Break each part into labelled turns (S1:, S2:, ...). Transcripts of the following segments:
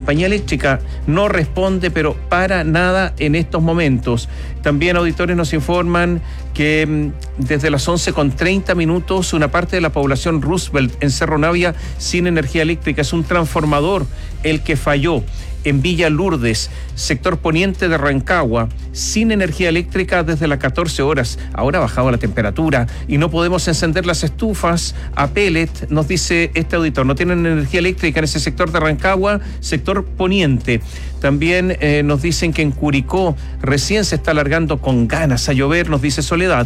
S1: compañía eléctrica no responde, pero para nada en estos momentos. También auditores nos informan que desde las 11:30 una parte de la población Roosevelt en Cerro Navia sin energía eléctrica. Es un transformador el que falló. En Villa Lourdes, sector poniente de Rancagua, sin energía eléctrica desde las 14 horas. Ahora ha bajado la temperatura y no podemos encender las estufas a pellet, nos dice este auditor. No tienen energía eléctrica en ese sector de Rancagua, sector poniente. También nos dicen que en Curicó recién se está alargando con ganas a llover, nos dice Soledad.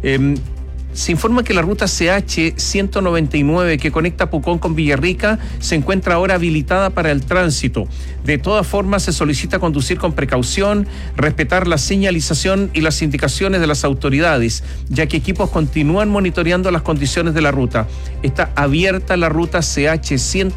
S1: Se informa que la ruta CH 199 que conecta Pucón con Villarrica se encuentra ahora habilitada para el tránsito. De todas formas, se solicita conducir con precaución, respetar la señalización y las indicaciones de las autoridades, ya que equipos continúan monitoreando las condiciones de la ruta. Está abierta la ruta CH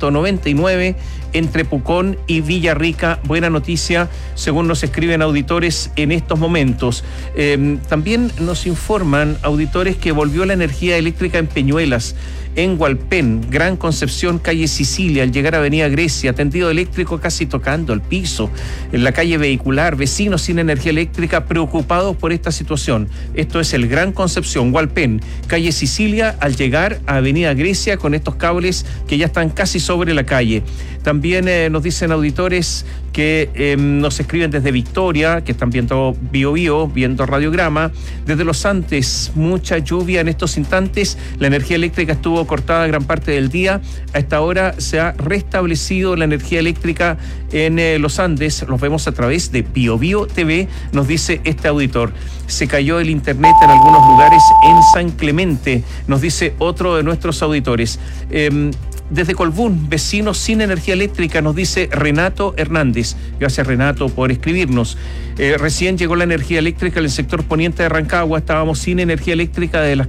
S1: 199 entre Pucón y Villarrica. Buena noticia, según nos escriben auditores en estos momentos. También nos informan auditores que volvió la energía eléctrica en Peñuelas, en Hualpén, Gran Concepción, calle Sicilia, al llegar a Avenida Grecia, tendido eléctrico casi tocando el piso. En la calle vehicular, vecinos sin energía eléctrica preocupados por esta situación. Esto es el Gran Concepción, Hualpén, calle Sicilia, al llegar a Avenida Grecia con estos cables que ya están casi sobre la calle. También nos dicen auditores que nos escriben desde Victoria, que están viendo Bio Bio, viendo radiograma. Desde Los Andes, mucha lluvia en estos instantes. La energía eléctrica estuvo cortada gran parte del día. A esta hora se ha restablecido la energía eléctrica en Los Andes. Los vemos a través de Bio Bio TV, nos dice este auditor. Se cayó el internet en algunos lugares en San Clemente, nos dice otro de nuestros auditores. Desde Colbún, vecinos sin energía eléctrica, nos dice Renato Hernández. Gracias, Renato, por escribirnos. Recién llegó la energía eléctrica en el sector poniente de Rancagua. Estábamos sin energía eléctrica desde las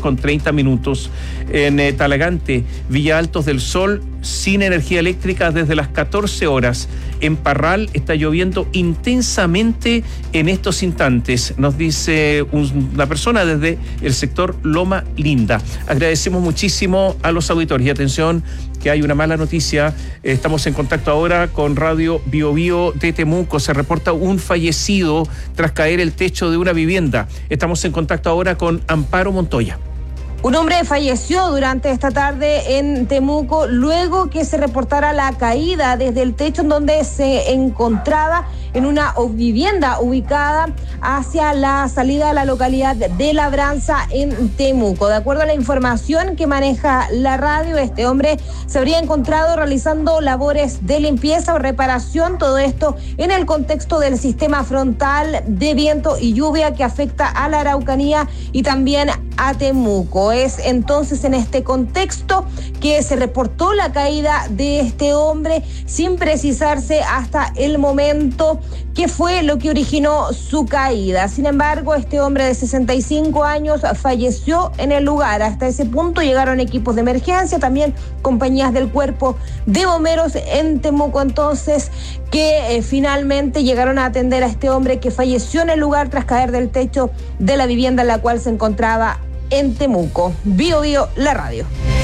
S1: 14:30. En Talagante, Villa Altos del Sol, sin energía eléctrica desde las 14 horas. En Parral está lloviendo intensamente en estos instantes, nos dice una persona desde el sector Loma Linda. Agradecemos muchísimo a los auditores y atención que hay una mala noticia. Estamos en contacto ahora con Radio Bio Bio de Temuco. Se reporta un fallecido tras caer el techo de una vivienda. Estamos en contacto ahora con Amparo Montoya.
S2: Un hombre falleció durante esta tarde en Temuco luego que se reportara la caída desde el techo en donde se encontraba en una vivienda ubicada hacia la salida de la localidad de Labranza en Temuco. De acuerdo a la información que maneja la radio, este hombre se habría encontrado realizando labores de limpieza o reparación, todo esto en el contexto del sistema frontal de viento y lluvia que afecta a la Araucanía y también a Temuco. Es entonces en este contexto que se reportó la caída de este hombre sin precisarse hasta el momento qué fue lo que originó su caída. Sin embargo, este hombre de 65 años falleció en el lugar. Hasta ese punto llegaron equipos de emergencia, también compañías del Cuerpo de Bomberos en Temuco, entonces, que finalmente llegaron a atender a este hombre que falleció en el lugar tras caer del techo de la vivienda en la cual se encontraba en Temuco. Bio Bio, la radio.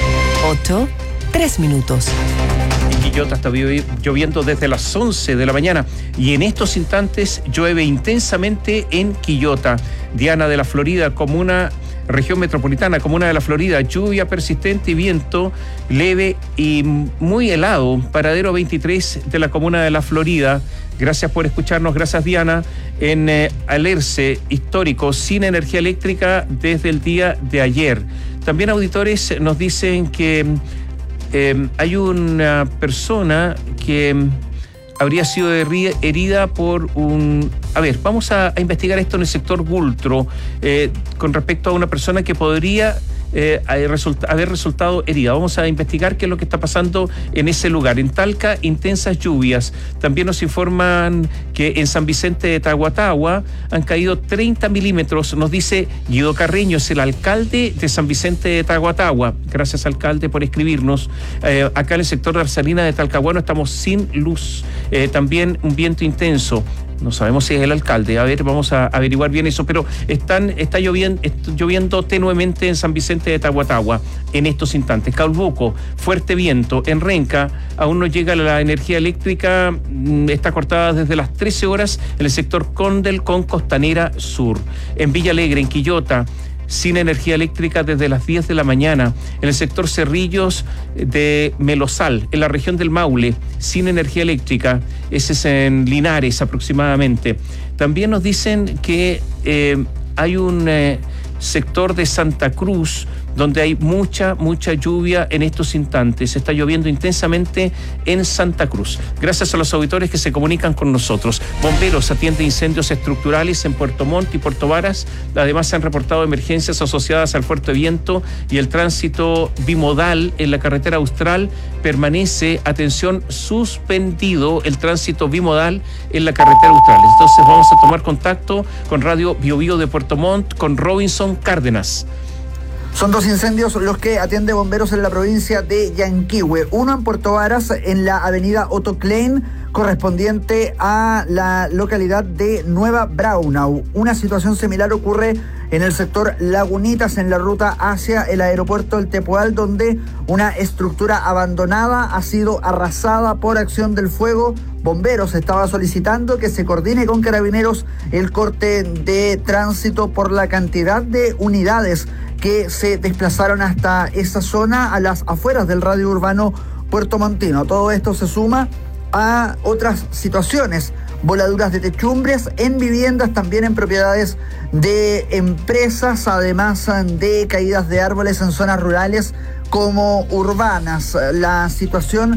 S3: 8:03.
S1: En Quillota está lloviendo desde las 11 de la mañana y en estos instantes llueve intensamente en Quillota. Diana de la Florida, comuna, región metropolitana, comuna de la Florida, lluvia persistente y viento leve y muy helado. Paradero 23 de la comuna de la Florida. Gracias por escucharnos, gracias Diana. En Alerce, histórico, sin energía eléctrica desde el día de ayer. También auditores nos dicen que hay una persona que habría sido herida por un... A ver, vamos a investigar esto en el sector Bultro, con respecto a una persona que podría haber resultado herida. Vamos a investigar qué es lo que está pasando en ese lugar. En Talca, intensas lluvias. También nos informan que en San Vicente de Tahuatahua han caído 30 milímetros. Nos dice Guido Carreño, es el alcalde de San Vicente de Tahuatahua. Gracias, alcalde, por escribirnos. Acá en el sector de Arsalina de Talcahuano estamos sin luz. También un viento intenso. No sabemos si es el alcalde. A ver, vamos a averiguar bien eso. Pero está lloviendo tenuemente en San Vicente de Tahuatahua en estos instantes. Calbuco, fuerte viento. En Renca aún no llega la energía eléctrica. Está cortada desde las 13 horas en el sector Condel con Costanera Sur. En Villa Alegre, en Quillota, sin energía eléctrica desde las 10 de la mañana. En el sector Cerrillos de Melosal, en la región del Maule, sin energía eléctrica. Ese es en Linares aproximadamente. También nos dicen que hay un sector de Santa Cruz donde hay mucha lluvia en estos instantes. Está lloviendo intensamente en Santa Cruz. Gracias a los auditores que se comunican con nosotros. Bomberos atiende incendios estructurales en Puerto Montt y Puerto Varas. Además, se han reportado emergencias asociadas al fuerte viento y el tránsito bimodal en la carretera Austral permanece, atención, suspendido el tránsito bimodal en la carretera Austral. Entonces vamos a tomar contacto con Radio Bio Bio de Puerto Montt, con Robinson Cárdenas.
S3: Son 2 incendios los que atiende bomberos en la provincia de Yanquihue. Uno en Puerto Varas, en la avenida Otto Klein, correspondiente a la localidad de Nueva Braunau. Una situación similar ocurre en el sector Lagunitas, en la ruta hacia el aeropuerto del Tepual, donde una estructura abandonada ha sido arrasada por acción del fuego. Bomberos estaba solicitando que se coordine con Carabineros el corte de tránsito por la cantidad de unidades que se desplazaron hasta esa zona a las afueras del radio urbano puertomontino. Todo esto se suma a otras situaciones, voladuras de techumbres en viviendas, también en propiedades de empresas, además de caídas de árboles en zonas rurales como urbanas. La situación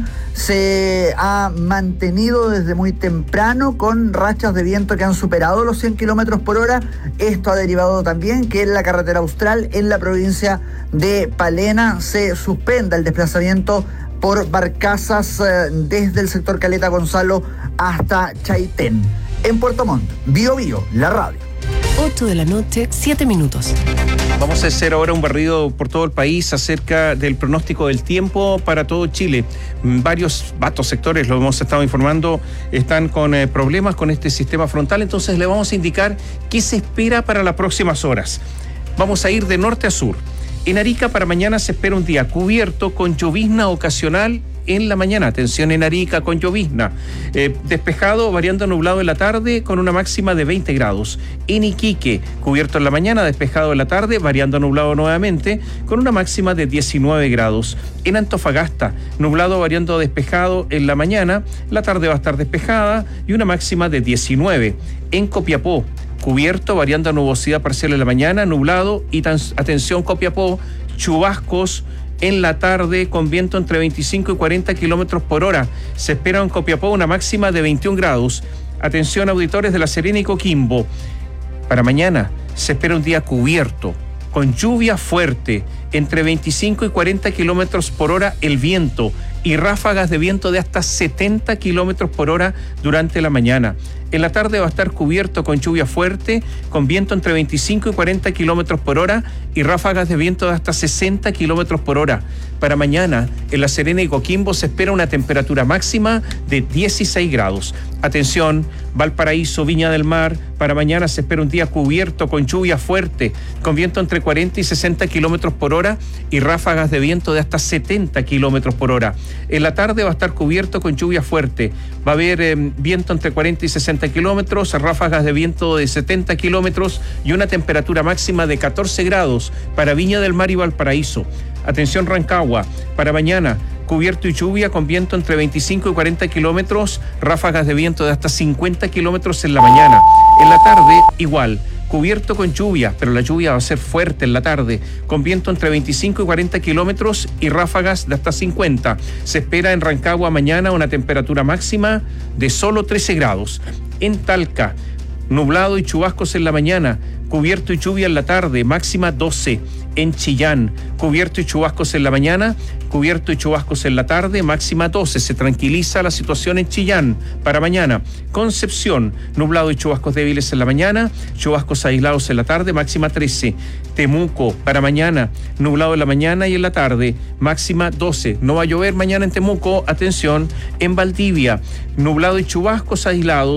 S3: se ha mantenido desde muy temprano con rachas de viento que han superado los 100 kilómetros por hora. Esto ha derivado también que en la carretera Austral, en la provincia de Palena, se suspenda el desplazamiento por barcazas desde el sector Caleta Gonzalo hasta Chaitén. En Puerto Montt, Bio Bio, la radio.
S4: 8 de la noche, 7 minutos.
S1: Vamos a hacer ahora un barrido por todo el país acerca del pronóstico del tiempo para todo Chile. Varios sectores, lo hemos estado informando, están con problemas con este sistema frontal, entonces le vamos a indicar qué se espera para las próximas horas. Vamos a ir de norte a sur. En Arica para mañana se espera un día cubierto con llovizna ocasional en la mañana. Atención, en Arica con llovizna. Despejado, variando a nublado en la tarde con una máxima de 20 grados. En Iquique, cubierto en la mañana, despejado en la tarde, variando a nublado nuevamente con una máxima de 19 grados. En Antofagasta, nublado, variando a despejado en la mañana, la tarde va a estar despejada y una máxima de 19. En Copiapó, cubierto, variando a nubosidad parcial en la mañana, nublado y atención Copiapó, chubascos en la tarde con viento entre 25 y 40 kilómetros por hora. Se espera en Copiapó una máxima de 21 grados. Atención auditores de La Serena y Coquimbo. Para mañana se espera un día cubierto, con lluvia fuerte, entre 25 y 40 kilómetros por hora el viento y ráfagas de viento de hasta 70 kilómetros por hora durante la mañana. En la tarde va a estar cubierto con lluvia fuerte, con viento entre 25 y 40 kilómetros por hora y ráfagas de viento de hasta 60 kilómetros por hora. Para mañana, en La Serena y Coquimbo se espera una temperatura máxima de 16 grados. Atención, Valparaíso, Viña del Mar, para mañana se espera un día cubierto con lluvia fuerte, con viento entre 40 y 60 kilómetros por hora y ráfagas de viento de hasta 70 kilómetros por hora. En la tarde va a estar cubierto con lluvia fuerte, va a haber viento entre 40 y 60 kilómetros, ráfagas de viento de 70 kilómetros y una temperatura máxima de 14 grados para Viña del Mar y Valparaíso. Atención Rancagua, para mañana cubierto y lluvia con viento entre 25 y 40 kilómetros, ráfagas de viento de hasta 50 kilómetros en la mañana. En la tarde igual, cubierto con lluvia, pero la lluvia va a ser fuerte en la tarde, con viento entre 25 y 40 kilómetros y ráfagas de hasta 50. Se espera en Rancagua mañana una temperatura máxima de solo 13 grados. En Talca, nublado y chubascos en la mañana, cubierto y lluvia en la tarde, máxima 12. En Chillán, cubierto y chubascos en la mañana, cubierto y chubascos en la tarde, máxima 12. Se tranquiliza la situación en Chillán para mañana. Concepción, nublado y chubascos débiles en la mañana, chubascos aislados en la tarde, máxima 13. Temuco, para mañana, nublado en la mañana y en la tarde, máxima 12. No va a llover mañana en Temuco, atención. En Valdivia, nublado y chubascos aislados,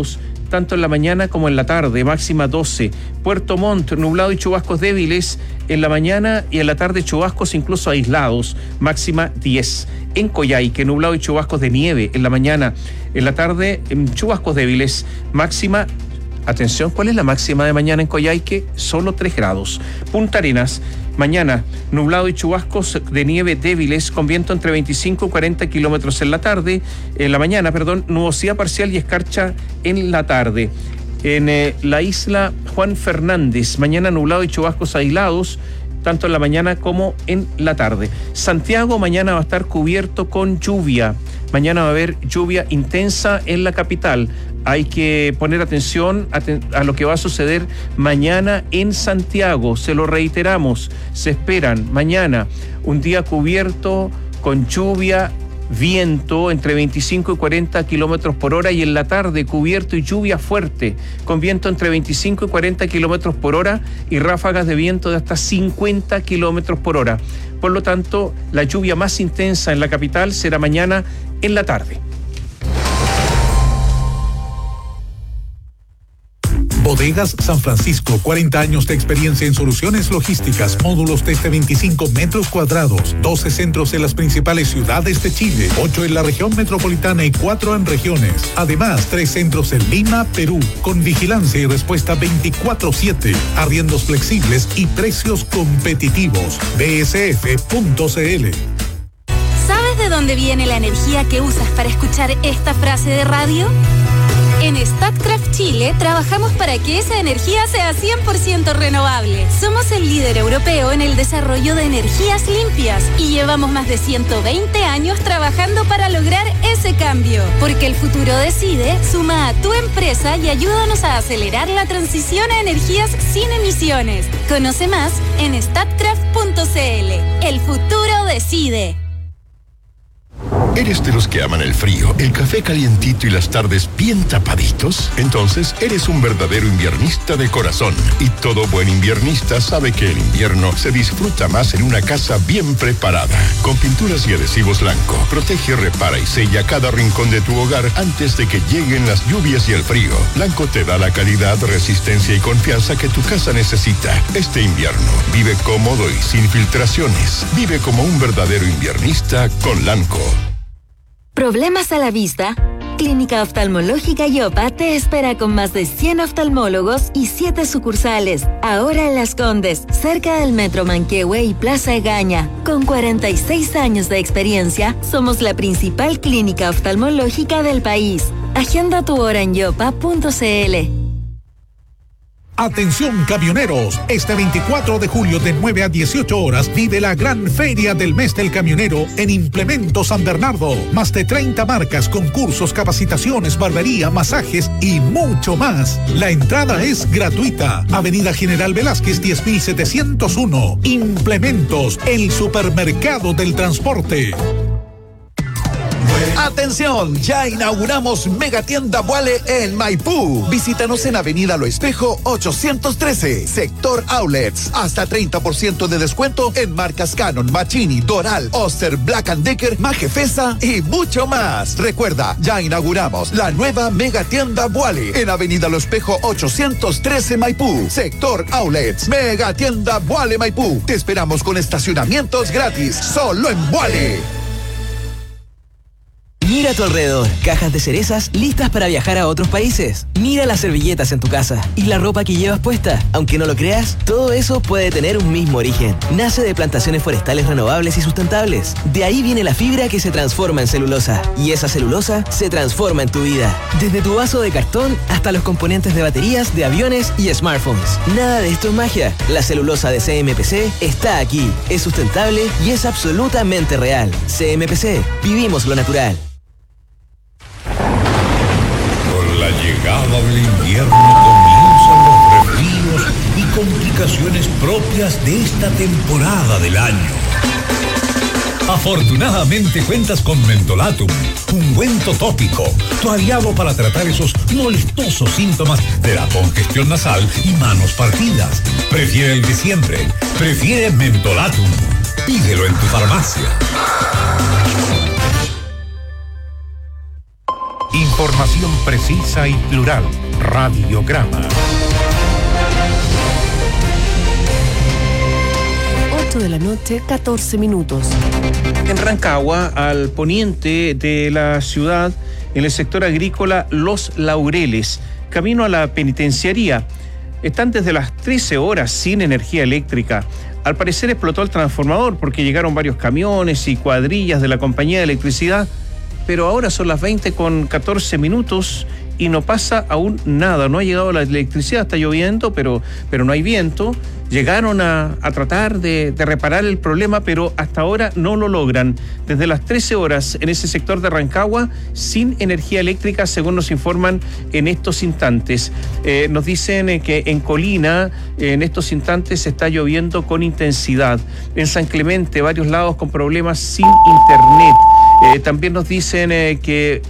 S1: tanto en la mañana como en la tarde, máxima 12. Puerto Montt, nublado y chubascos débiles en la mañana y en la tarde chubascos incluso aislados, máxima 10. En Coyhaique, nublado y chubascos de nieve en la mañana, en la tarde chubascos débiles, máxima. Atención, ¿cuál es la máxima de mañana en Coyhaique? Solo 3 grados. Punta Arenas, mañana nublado y chubascos de nieve débiles con viento entre 25 y 40 kilómetros en la mañana, nubosidad parcial y escarcha en la tarde. En la isla Juan Fernández, mañana nublado y chubascos aislados, tanto en la mañana como en la tarde. Santiago, mañana va a estar cubierto con lluvia. Mañana va a haber lluvia intensa en la capital. Hay que poner atención a lo que va a suceder mañana en Santiago. Se lo reiteramos, se esperan mañana un día cubierto con lluvia, viento entre 25 y 40 kilómetros por hora, y en la tarde cubierto y lluvia fuerte con viento entre 25 y 40 kilómetros por hora y ráfagas de viento de hasta 50 kilómetros por hora. Por lo tanto, la lluvia más intensa en la capital será mañana en la tarde.
S5: Bodegas San Francisco, 40 años de experiencia en soluciones logísticas, módulos desde 25 metros cuadrados, 12 centros en las principales ciudades de Chile, 8 en la región metropolitana y 4 en regiones. Además, 3 centros en Lima, Perú, con vigilancia y respuesta 24/7, arriendos flexibles y precios competitivos. bsf.cl.
S6: ¿Sabes de dónde viene la energía que usas para escuchar esta frase de radio? En Statkraft Chile trabajamos para que esa energía sea 100% renovable. Somos el líder europeo en el desarrollo de energías limpias y llevamos más de 120 años trabajando para lograr ese cambio. Porque el futuro decide, suma a tu empresa y ayúdanos a acelerar la transición a energías sin emisiones. Conoce más en statkraft.cl. El futuro decide.
S7: ¿Eres de los que aman el frío, el café calientito y las tardes bien tapaditos? Entonces, eres un verdadero inviernista de corazón. Y todo buen inviernista sabe que el invierno se disfruta más en una casa bien preparada. Con pinturas y adhesivos Lanco, protege, repara y sella cada rincón de tu hogar antes de que lleguen las lluvias y el frío. Lanco te da la calidad, resistencia y confianza que tu casa necesita. Este invierno, vive cómodo y sin filtraciones. Vive como un verdadero inviernista con Lanco.
S8: ¿Problemas a la vista? Clínica Oftalmológica Yopa te espera con más de 100 oftalmólogos y 7 sucursales. Ahora en Las Condes, cerca del Metro Manquehue y Plaza Egaña. Con 46 años de experiencia, somos la principal clínica oftalmológica del país. Agenda tu hora en yopa.cl.
S5: Atención camioneros, este 24 de julio de 9 a 18 horas vive la gran feria del mes del camionero en Implemento San Bernardo. Más de 30 marcas, concursos, capacitaciones, barbería, masajes y mucho más. La entrada es gratuita. Avenida General Velázquez 10701. Implementos, el supermercado del transporte.
S9: ¡Atención! Ya inauguramos Megatienda Vuale en Maipú. Visítanos en Avenida Lo Espejo 813, Sector Outlets. Hasta 30% de descuento en marcas Canon, Machini, Doral, Oster, Black & Decker, Majefesa y mucho más. Recuerda, ya inauguramos la nueva Megatienda Vuale en Avenida Lo Espejo 813 Maipú, Sector Outlets. Megatienda Vuale Maipú. Te esperamos con estacionamientos gratis, solo en Vuale.
S10: Mira a tu alrededor, cajas de cerezas listas para viajar a otros países. Mira las servilletas en tu casa y la ropa que llevas puesta. Aunque no lo creas, todo eso puede tener un mismo origen. Nace de plantaciones forestales renovables y sustentables. De ahí viene la fibra que se transforma en celulosa. Y esa celulosa se transforma en tu vida. Desde tu vaso de cartón hasta los componentes de baterías, de aviones y smartphones. Nada de esto es magia. La celulosa de CMPC está aquí. Es sustentable y es absolutamente real. CMPC, vivimos lo natural.
S11: Con la llegada del invierno comienzan los resfríos y complicaciones propias de esta temporada del año. Afortunadamente cuentas con Mentolatum, ungüento tópico, tu aliado para tratar esos molestosos síntomas de la congestión nasal y manos partidas. Prefiere el de siempre, prefiere Mentolatum. Pídelo en tu farmacia. Información precisa y plural. Radiograma.
S4: 8 de la noche, 14 minutos.
S1: En Rancagua, al poniente de la ciudad, en el sector agrícola Los Laureles, camino a la penitenciaría, están desde las 13 horas sin energía eléctrica. Al parecer explotó el transformador porque llegaron varios camiones y cuadrillas de la compañía de electricidad, pero ahora son las 20:14 y no pasa aún nada. No ha llegado la electricidad, está lloviendo, pero no hay viento. Llegaron a tratar de reparar el problema, pero hasta ahora no lo logran. Desde las 13 horas en ese sector de Rancagua, sin energía eléctrica, según nos informan en estos instantes. Nos dicen que en Colina, en estos instantes, está lloviendo con intensidad. En San Clemente, varios lados con problemas sin internet. También nos dicen que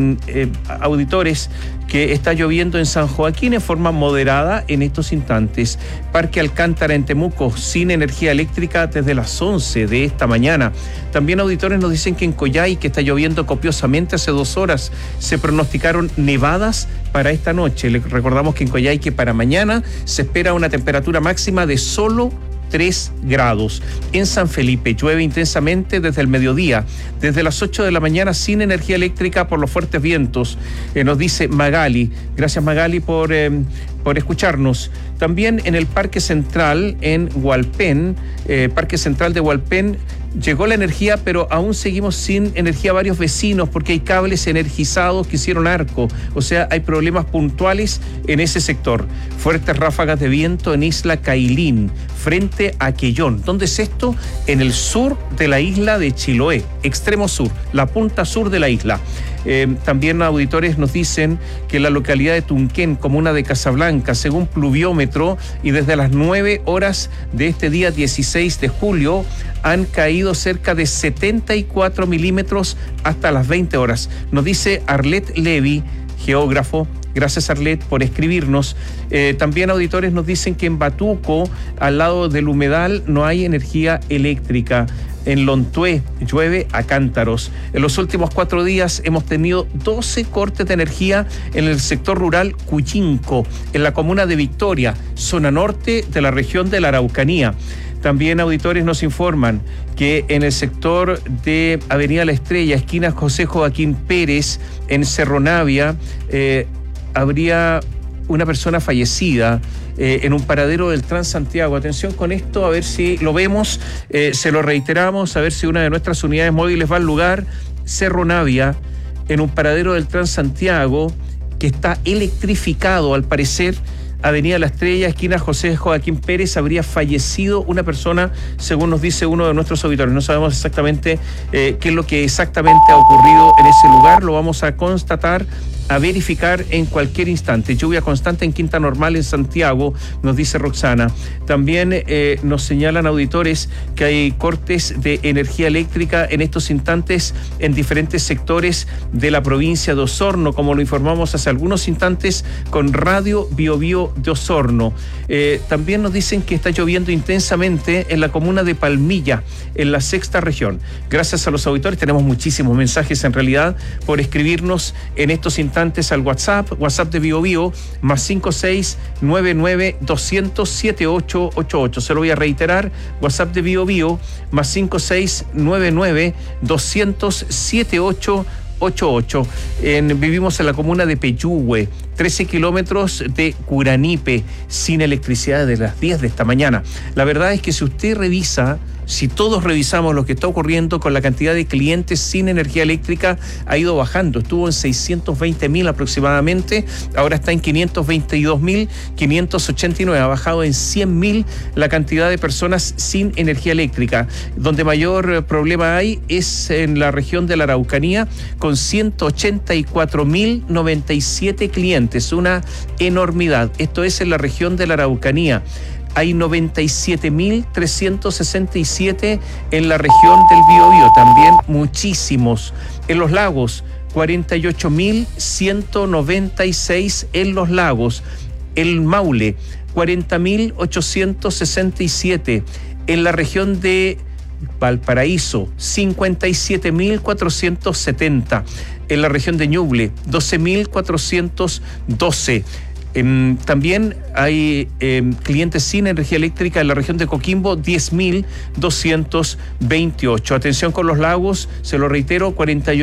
S1: auditores que está lloviendo en San Joaquín en forma moderada en estos instantes. Parque Alcántara en Temuco sin energía eléctrica desde las 11 de esta mañana. También auditores nos dicen que en Coyhai, que está lloviendo copiosamente hace 2 horas, se pronosticaron nevadas para esta noche. Les recordamos que en Coyhai, que para mañana se espera una temperatura máxima de solo 3 grados. En San Felipe llueve intensamente desde el mediodía, desde las 8 de la mañana sin energía eléctrica por los fuertes vientos, nos dice Magali. Gracias, Magali, por escucharnos. También en el Parque Central en Hualpén, Parque Central de Hualpén, llegó la energía, pero aún seguimos sin energía varios vecinos porque hay cables energizados que hicieron arco. O sea, hay problemas puntuales en ese sector. Fuertes ráfagas de viento en Isla Cailín, frente a Quellón. ¿Dónde es esto? En el sur de la isla de Chiloé, extremo sur, la punta sur de la isla. También auditores nos dicen que la localidad de Tunquén, comuna de Casablanca, según pluviómetro, y desde las 9 horas de este día 16 de julio, han caído cerca de 74 milímetros hasta las 20 horas. Nos dice Arlet Levy, geógrafo. Gracias, Arlet, por escribirnos. También auditores nos dicen que en Batuco, al lado del humedal, no hay energía eléctrica. En Lontué llueve a cántaros. En los últimos 4 días hemos tenido 12 cortes de energía en el sector rural Cuyinco, en la comuna de Victoria, zona norte de la región de la Araucanía. También auditores nos informan que en el sector de Avenida La Estrella, esquina José Joaquín Pérez, en Cerro Navia, habría una persona fallecida en un paradero del Transantiago. Atención con esto, a ver si lo vemos, se lo reiteramos, a ver si una de nuestras unidades móviles va al lugar. Cerro Navia, en un paradero del Transantiago que está electrificado, al parecer. Avenida La Estrella, esquina José Joaquín Pérez, habría fallecido una persona, según nos dice uno de nuestros auditores. No sabemos exactamente qué es lo que exactamente ha ocurrido en ese lugar. Lo vamos a constatar, a verificar en cualquier instante. Lluvia constante en Quinta Normal, en Santiago, nos dice Roxana. También nos señalan auditores que hay cortes de energía eléctrica en estos instantes en diferentes sectores de la provincia de Osorno, como lo informamos hace algunos instantes con Radio Biobío de Osorno. También nos dicen que está lloviendo intensamente en la comuna de Palmilla, en la 6ª región. Gracias a los auditores, tenemos muchísimos mensajes en realidad por escribirnos en estos instantes al WhatsApp de Biobío, más 5699-200-7888. Se lo voy a reiterar, WhatsApp de Biobío, más 5699-200-7888. Vivimos en la comuna de Peyúgue, 13 kilómetros de Curanipe, sin electricidad desde las 10 de esta mañana. La verdad es que si usted revisa, si todos revisamos lo que está ocurriendo con la cantidad de clientes sin energía eléctrica, ha ido bajando. Estuvo en 620.000 aproximadamente, ahora está en 522.589, ha bajado en 100.000 la cantidad de personas sin energía eléctrica. Donde mayor problema hay es en la región de la Araucanía, con 184.097 clientes, una enormidad. Esto es en la región de la Araucanía. Hay 97.367 en la región del Biobío, también muchísimos. En los lagos, 48.196 en los lagos. El Maule, 40.867. En la región de Valparaíso, 57.470. en la región de Ñuble, 12.412. También hay clientes sin energía eléctrica en la región de Coquimbo, 10.228. Atención con los lagos, se lo reitero,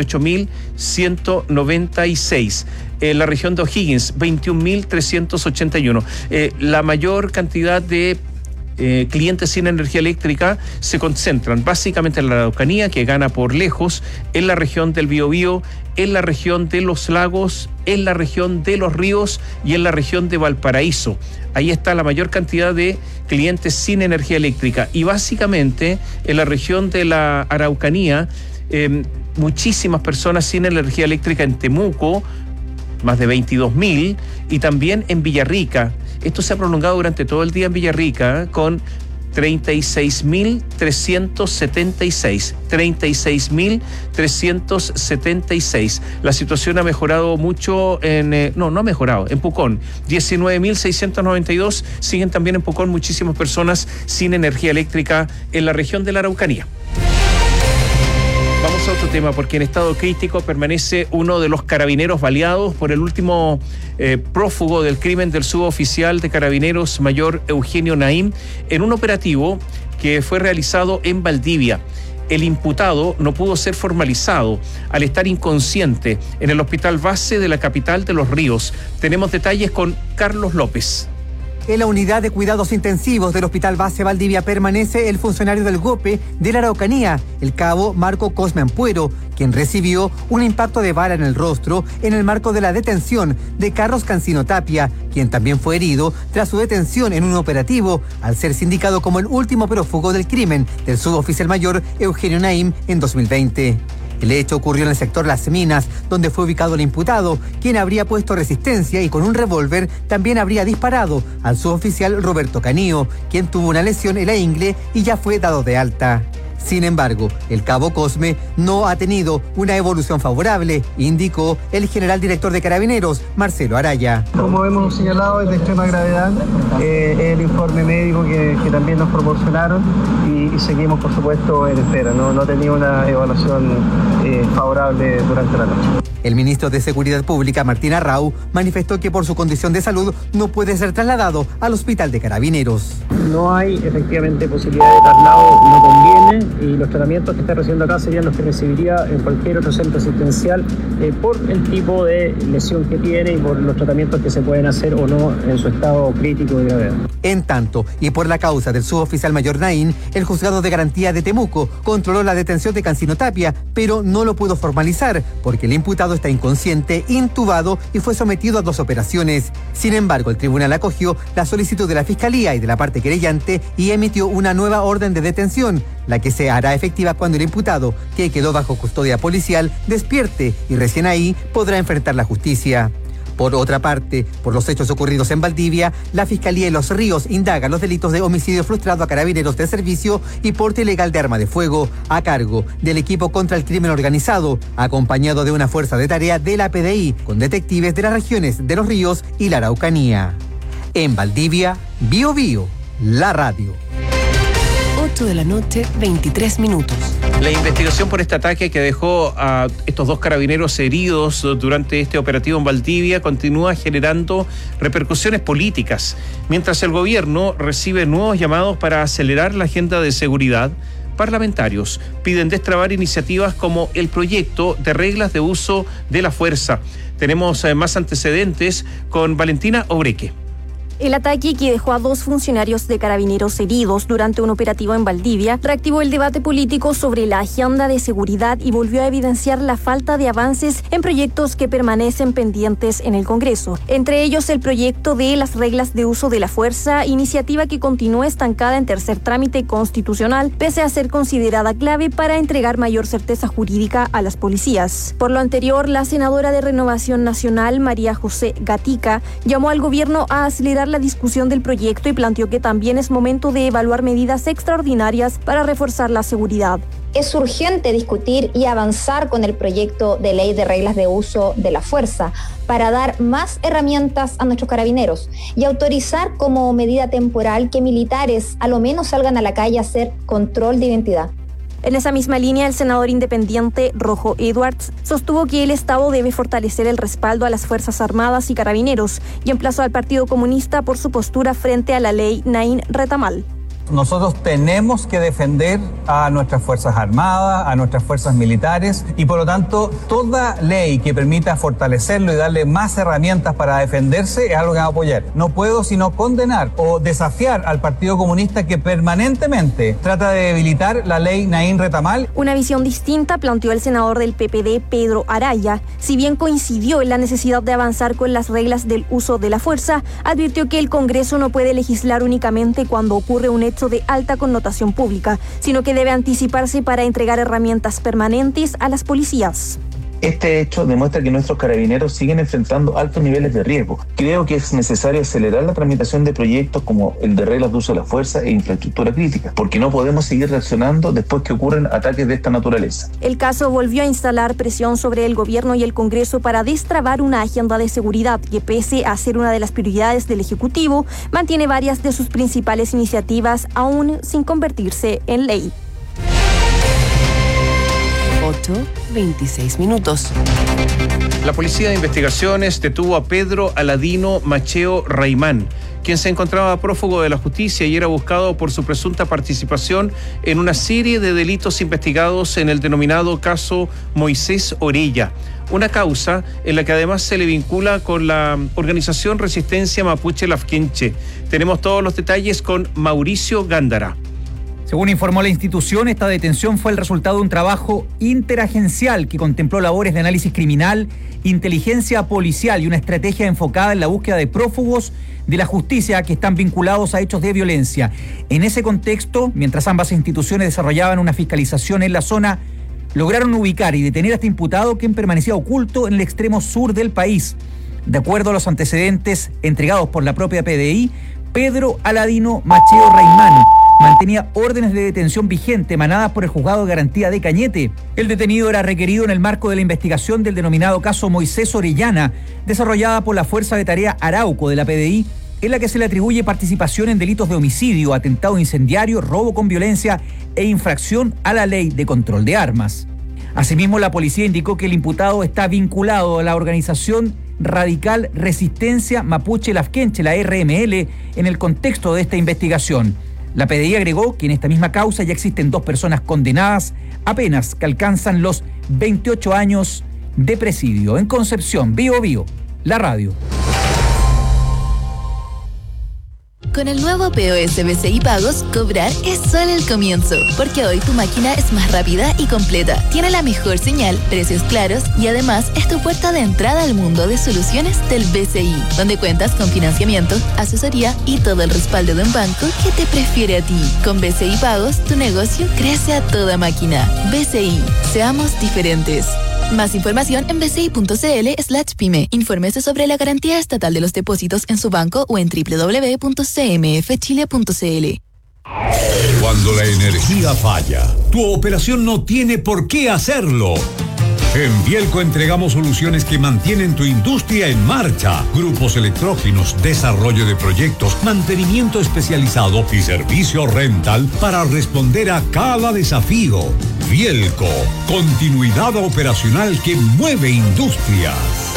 S1: 48.196. En la región de O'Higgins, 21.381. La mayor cantidad de clientes sin energía eléctrica se concentran básicamente en la Araucanía, que gana por lejos, en la región del Biobío, en la región de los lagos, en la región de los ríos y en la región de Valparaíso. Ahí está la mayor cantidad de clientes sin energía eléctrica. Y básicamente en la región de la Araucanía, muchísimas personas sin energía eléctrica en Temuco, más de 22.000, y también en Villarrica. Esto se ha prolongado durante todo el día en Villarrica, con 36.376. 36.376. La situación ha mejorado mucho no ha mejorado, en Pucón. 19.692. Siguen también en Pucón muchísimas personas sin energía eléctrica en la región de la Araucanía. Vamos a otro tema, porque en estado crítico permanece uno de los carabineros baleados por el último prófugo del crimen del suboficial de carabineros mayor Eugenio Naim en un operativo que fue realizado en Valdivia. El imputado no pudo ser formalizado al estar inconsciente en el hospital base de la capital de Los Ríos. Tenemos detalles con Carlos López.
S12: En la unidad de cuidados intensivos del Hospital Base Valdivia permanece el funcionario del GOPE de la Araucanía, el cabo Marco Cosme Ampuero, quien recibió un impacto de bala en el rostro en el marco de la detención de Carlos Cancino Tapia, quien también fue herido tras su detención en un operativo, al ser sindicado como el último prófugo del crimen del suboficial mayor Eugenio Naim en 2020. El hecho ocurrió en el sector Las Minas, donde fue ubicado el imputado, quien habría puesto resistencia y con un revólver también habría disparado al suboficial Roberto Canío, quien tuvo una lesión en la ingle y ya fue dado de alta. Sin embargo, el cabo Cosme no ha tenido una evolución favorable, indicó el general director de Carabineros, Marcelo Araya.
S13: Como hemos señalado, es de extrema gravedad el informe médico que también nos proporcionaron y seguimos, por supuesto, en espera. No ha tenido una evaluación favorable durante la noche.
S12: El ministro de Seguridad Pública, Martín Arrau, manifestó que por su condición de salud no puede ser trasladado al hospital de Carabineros.
S13: No hay efectivamente posibilidad de traslado, no conviene, y los tratamientos que está recibiendo acá serían los que recibiría en cualquier otro centro asistencial por el tipo de lesión que tiene y por los tratamientos que se pueden hacer o no en su estado crítico de gravedad.
S12: En tanto, y por la causa del suboficial mayor Naim, el juzgado de garantía de Temuco controló la detención de Cancino Tapia, pero no lo pudo formalizar porque el imputado está inconsciente, intubado y fue sometido a 2 operaciones. Sin embargo, el tribunal acogió la solicitud de la Fiscalía y de la parte querellante y emitió una nueva orden de detención, la que se hará efectiva cuando el imputado, que quedó bajo custodia policial, despierte y recién ahí podrá enfrentar la justicia. Por otra parte, por los hechos ocurridos en Valdivia, la Fiscalía de Los Ríos indaga los delitos de homicidio frustrado a carabineros de servicio y porte ilegal de arma de fuego, a cargo del equipo contra el crimen organizado, acompañado de una fuerza de tarea de la PDI, con detectives de las regiones de Los Ríos y la Araucanía. En Valdivia, Biobío, la radio.
S4: 8 de la noche, 23 minutos.
S1: La investigación por este ataque que dejó a estos 2 carabineros heridos durante este operativo en Valdivia continúa generando repercusiones políticas, mientras el gobierno recibe nuevos llamados para acelerar la agenda de seguridad. Parlamentarios piden destrabar iniciativas como el proyecto de reglas de uso de la fuerza. Tenemos más antecedentes con Valentina Obreque.
S14: El ataque, que dejó a 2 funcionarios de Carabineros heridos durante un operativo en Valdivia, reactivó el debate político sobre la agenda de seguridad y volvió a evidenciar la falta de avances en proyectos que permanecen pendientes en el Congreso. Entre ellos, el proyecto de las reglas de uso de la fuerza, iniciativa que continúa estancada en tercer trámite constitucional, pese a ser considerada clave para entregar mayor certeza jurídica a las policías. Por lo anterior, la senadora de Renovación Nacional, María José Gatica, llamó al gobierno a acelerar la discusión del proyecto y planteó que también es momento de evaluar medidas extraordinarias para reforzar la seguridad.
S15: Es urgente discutir y avanzar con el proyecto de ley de reglas de uso de la fuerza para dar más herramientas a nuestros carabineros y autorizar como medida temporal que militares a lo menos salgan a la calle a hacer control de identidad.
S14: En esa misma línea, el senador independiente Rojo Edwards sostuvo que el Estado debe fortalecer el respaldo a las Fuerzas Armadas y Carabineros y emplazó al Partido Comunista por su postura frente a la ley Naín Retamal.
S16: Nosotros tenemos que defender a nuestras Fuerzas Armadas, a nuestras fuerzas militares y por lo tanto toda ley que permita fortalecerlo y darle más herramientas para defenderse es algo que vamos a apoyar. No puedo sino condenar o desafiar al Partido Comunista que permanentemente trata de debilitar la ley Naín Retamal.
S14: Una visión distinta planteó el senador del PPD, Pedro Araya. Si bien coincidió en la necesidad de avanzar con las reglas del uso de la fuerza, advirtió que el Congreso no puede legislar únicamente cuando ocurre un hecho de alta connotación pública, sino que debe anticiparse para entregar herramientas permanentes a las policías.
S17: Este hecho demuestra que nuestros carabineros siguen enfrentando altos niveles de riesgo. Creo que es necesario acelerar la tramitación de proyectos como el de reglas de uso de la fuerza e infraestructura crítica, porque no podemos seguir reaccionando después que ocurren ataques de esta naturaleza.
S14: El caso volvió a instalar presión sobre el gobierno y el Congreso para destrabar una agenda de seguridad que, pese a ser una de las prioridades del Ejecutivo, mantiene varias de sus principales iniciativas aún sin convertirse en ley.
S4: 8:26 minutos.
S1: La Policía de Investigaciones detuvo a Pedro Aladino Macheo Raimán, quien se encontraba prófugo de la justicia y era buscado por su presunta participación en una serie de delitos investigados en el denominado caso Moisés Orella, una causa en la que además se le vincula con la organización Resistencia Mapuche Lafkenche. Tenemos todos los detalles con Mauricio Gándara.
S18: Según informó la institución, esta detención fue el resultado de un trabajo interagencial que contempló labores de análisis criminal, inteligencia policial y una estrategia enfocada en la búsqueda de prófugos de la justicia que están vinculados a hechos de violencia. En ese contexto, mientras ambas instituciones desarrollaban una fiscalización en la zona, lograron ubicar y detener a este imputado, quien permanecía oculto en el extremo sur del país. De acuerdo a los antecedentes entregados por la propia PDI, Pedro Aladino Macheo Raimán mantenía órdenes de detención vigente emanadas por el Juzgado de Garantía de Cañete. El detenido era requerido en el marco de la investigación del denominado caso Moisés Orellana, desarrollada por la Fuerza de Tarea Arauco de la PDI, en la que se le atribuye participación en delitos de homicidio, atentado incendiario, robo con violencia e infracción a la ley de control de armas. Asimismo, la policía indicó que el imputado está vinculado a la organización radical Resistencia Mapuche Lafkenche, la RML, en el contexto de esta investigación. La PDI agregó que en esta misma causa ya existen 2 personas condenadas a penas que alcanzan los 28 años de presidio. En Concepción, Bío, la radio.
S19: Con el nuevo POS BCI Pagos, cobrar es solo el comienzo, porque hoy tu máquina es más rápida y completa, tiene la mejor señal, precios claros y además es tu puerta de entrada al mundo de soluciones del BCI, donde cuentas con financiamiento, asesoría y todo el respaldo de un banco que te prefiere a ti. Con BCI Pagos, tu negocio crece a toda máquina. BCI, seamos diferentes. Más información en bci.cl/pyme. Infórmese sobre la garantía estatal de los depósitos en su banco o en www.cmfchile.cl.
S11: Cuando la energía falla, tu operación no tiene por qué hacerlo. En Bielco entregamos soluciones que mantienen tu industria en marcha. Grupos electrógenos, desarrollo de proyectos, mantenimiento especializado y servicio rental para responder a cada desafío. Bielco, continuidad operacional que mueve industrias.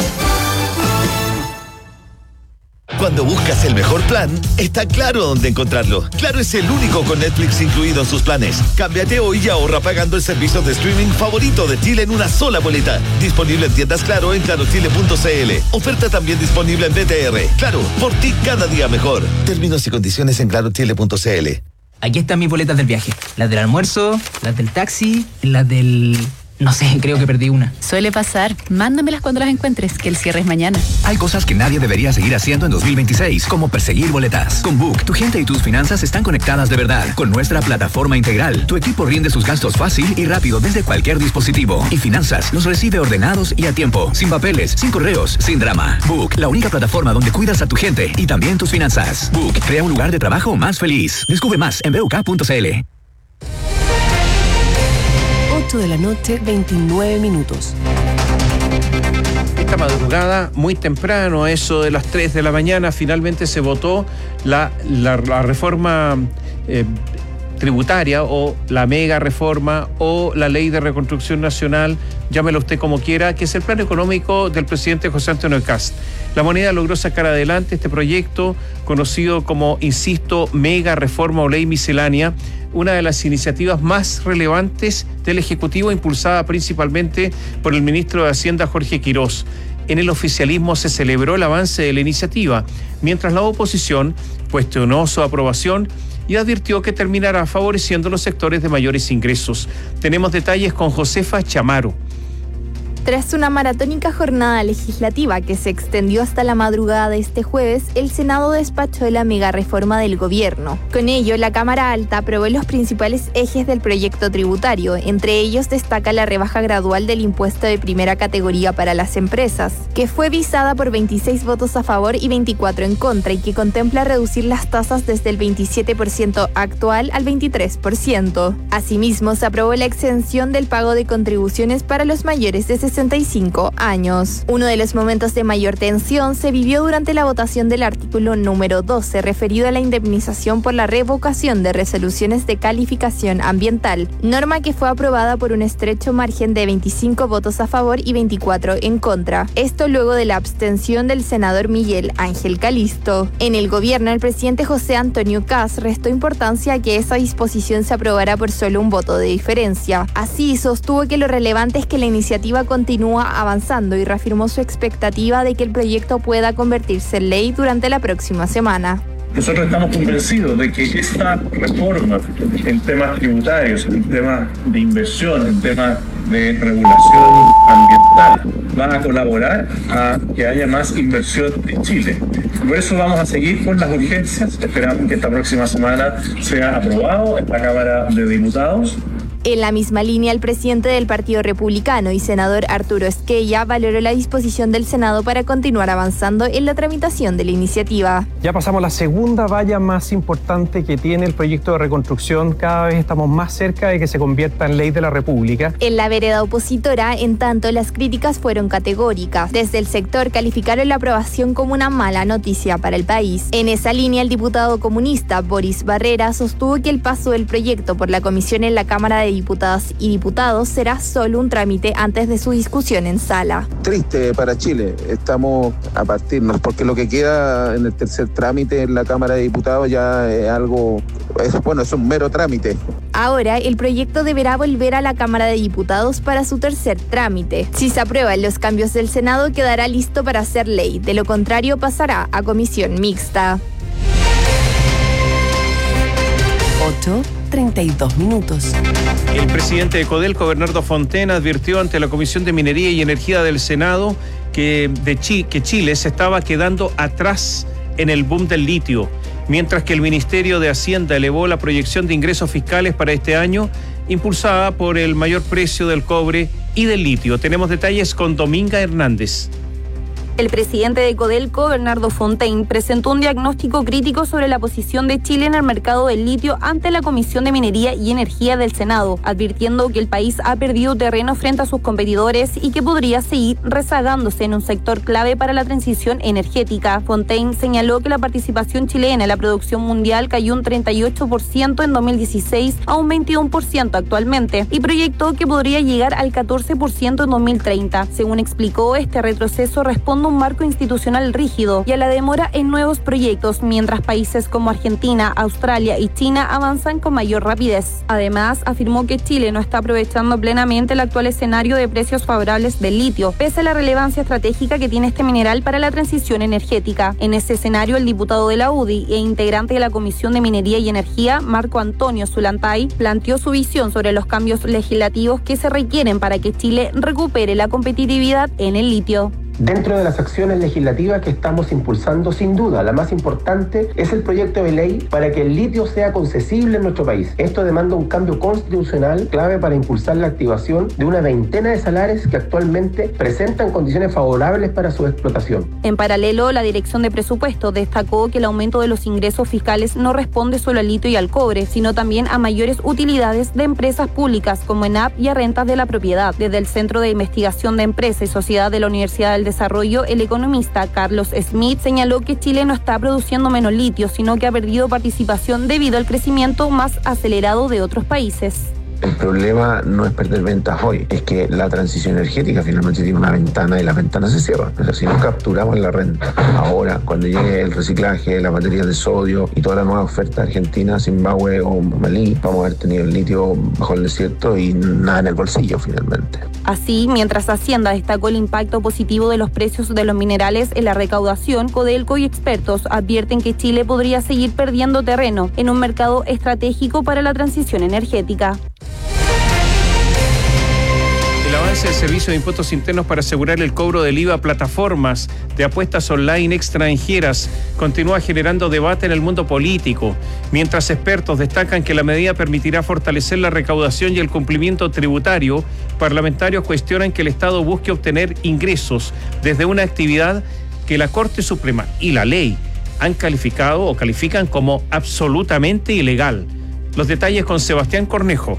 S20: Cuando buscas el mejor plan, está Claro dónde encontrarlo. Claro es el único con Netflix incluido en sus planes. Cámbiate hoy y ahorra pagando el servicio de streaming favorito de Chile en una sola boleta. Disponible en tiendas Claro en clarochile.cl. Oferta también disponible en BTR. Claro, por ti cada día mejor. Términos y condiciones en clarochile.cl.
S21: Aquí están mis boletas del viaje. Las del almuerzo, las del taxi, las del... No sé, creo que perdí una.
S22: Suele pasar. Mándamelas cuando las encuentres, que el cierre es mañana.
S23: Hay cosas que nadie debería seguir haciendo en 2026, como perseguir boletas. Con Book, tu gente y tus finanzas están conectadas de verdad. Con nuestra plataforma integral, tu equipo rinde sus gastos fácil y rápido desde cualquier dispositivo. Y finanzas los recibe ordenados y a tiempo, sin papeles, sin correos, sin drama. Book, la única plataforma donde cuidas a tu gente y también tus finanzas. Book, crea un lugar de trabajo más feliz. Descubre más en buk.cl.
S4: 8 de la noche, 29 minutos.
S1: Esta madrugada, muy temprano, a eso de las 3 de la mañana, finalmente se votó la reforma tributaria o la mega reforma o la ley de reconstrucción nacional, llámelo usted como quiera, que es el plan económico del presidente José Antonio Kast. La Moneda logró sacar adelante este proyecto conocido como, insisto, mega reforma o ley miscelánea, una de las iniciativas más relevantes del Ejecutivo, impulsada principalmente por el ministro de Hacienda Jorge Quirós. En el oficialismo se celebró el avance de la iniciativa, mientras la oposición cuestionó su aprobación y advirtió que terminará favoreciendo los sectores de mayores ingresos. Tenemos detalles con Josefa Chamaro.
S2: Tras una maratónica jornada legislativa que se extendió hasta la madrugada de este jueves, el Senado despachó la mega reforma del gobierno. Con ello, la Cámara Alta aprobó los principales ejes del proyecto tributario. Entre ellos destaca la rebaja gradual del impuesto de primera categoría para las empresas, que fue visada por 26 votos a favor y 24 en contra, y que contempla reducir las tasas desde el 27% actual al 23%. Asimismo, se aprobó la exención del pago de contribuciones para los mayores de 65 años. Uno de los momentos de mayor tensión se vivió durante la votación del artículo número 12, referido a la indemnización por la revocación de resoluciones de calificación ambiental, norma que fue aprobada por un estrecho margen de 25 votos a favor y 24 en contra. Esto luego de la abstención del senador Miguel Ángel Calisto. En el gobierno, el presidente José Antonio Kast restó importancia a que esa disposición se aprobara por solo un voto de diferencia. Así, sostuvo que lo relevante es que la iniciativa continúa avanzando y reafirmó su expectativa de que el proyecto pueda convertirse en ley durante la próxima semana.
S3: Nosotros estamos convencidos de que esta reforma en temas tributarios, en temas de inversión, en temas de regulación ambiental, va a colaborar a que haya más inversión en Chile. Por eso vamos a seguir con las urgencias. Esperamos que esta próxima semana sea aprobado en la Cámara de Diputados.
S2: En la misma línea, el presidente del Partido Republicano y senador Arturo Esquella valoró la disposición del Senado para continuar avanzando en la tramitación de la iniciativa.
S6: Ya pasamos la segunda valla más importante que tiene el proyecto de reconstrucción. Cada vez estamos más cerca de que se convierta en ley de la República.
S2: En la vereda opositora, en tanto, las críticas fueron categóricas. Desde el sector calificaron la aprobación como una mala noticia para el país. En esa línea, el diputado comunista Boris Barrera sostuvo que el paso del proyecto por la comisión en la Cámara de Diputadas y Diputados será solo un trámite antes de su discusión en sala.
S24: Triste para Chile, estamos a partirnos, porque lo que queda en el tercer trámite en la Cámara de Diputados ya es algo, es un mero trámite.
S2: Ahora, el proyecto deberá volver a la Cámara de Diputados para su tercer trámite. Si se aprueban los cambios del Senado, quedará listo para ser ley. De lo contrario, pasará a comisión mixta.
S4: 8:32.
S1: El presidente de Codelco, Bernardo Fontena, advirtió ante la Comisión de Minería y Energía del Senado que Chile se estaba quedando atrás en el boom del litio, mientras que el Ministerio de Hacienda elevó la proyección de ingresos fiscales para este año, impulsada por el mayor precio del cobre y del litio. Tenemos detalles con Dominga Hernández.
S2: El presidente de Codelco, Bernardo Fontaine, presentó un diagnóstico crítico sobre la posición de Chile en el mercado del litio ante la Comisión de Minería y Energía del Senado, advirtiendo que el país ha perdido terreno frente a sus competidores y que podría seguir rezagándose en un sector clave para la transición energética. Fontaine señaló que la participación chilena en la producción mundial cayó un 38% en 2016 a un 21% actualmente y proyectó que podría llegar al 14% en 2030. Según explicó, este retroceso responde un marco institucional rígido y a la demora en nuevos proyectos, mientras países como Argentina, Australia y China avanzan con mayor rapidez. Además, afirmó que Chile no está aprovechando plenamente el actual escenario de precios favorables del litio, pese a la relevancia estratégica que tiene este mineral para la transición energética. En ese escenario, el diputado de la UDI e integrante de la Comisión de Minería y Energía, Marco Antonio Zulantay, planteó su visión sobre los cambios legislativos que se requieren para que Chile recupere la competitividad en el litio.
S25: Dentro de las acciones legislativas que estamos impulsando, sin duda, la más importante es el proyecto de ley para que el litio sea concesible en nuestro país. Esto demanda un cambio constitucional clave para impulsar la activación de una veintena de salares que actualmente presentan condiciones favorables para su explotación.
S2: En paralelo, la Dirección de Presupuesto destacó que el aumento de los ingresos fiscales no responde solo al litio y al cobre, sino también a mayores utilidades de empresas públicas como ENAP y a rentas de la propiedad. Desde el Centro de Investigación de Empresa y Sociedad de la Universidad del
S5: Desarrollo, el economista Carlos Smith señaló que Chile no está produciendo menos litio, sino que ha perdido participación debido al crecimiento más acelerado de otros países.
S24: El problema no es perder ventas hoy, es que la transición energética finalmente tiene una ventana y la ventana se cierra. Pero si no capturamos la renta ahora, cuando llegue el reciclaje, las baterías de sodio y toda la nueva oferta argentina, Zimbabue o Malí, vamos a haber tenido el litio bajo el desierto y nada en el bolsillo finalmente.
S5: Así, mientras Hacienda destacó el impacto positivo de los precios de los minerales en la recaudación, Codelco y expertos advierten que Chile podría seguir perdiendo terreno en un mercado estratégico para la transición energética.
S1: El avance del Servicio de Impuestos Internos para asegurar el cobro del IVA a plataformas de apuestas online extranjeras continúa generando debate en el mundo político, mientras expertos destacan que la medida permitirá fortalecer la recaudación y el cumplimiento tributario. Parlamentarios cuestionan que el Estado busque obtener ingresos desde una actividad que la Corte Suprema y la ley han calificado o califican como absolutamente ilegal. Los detalles con Sebastián Cornejo.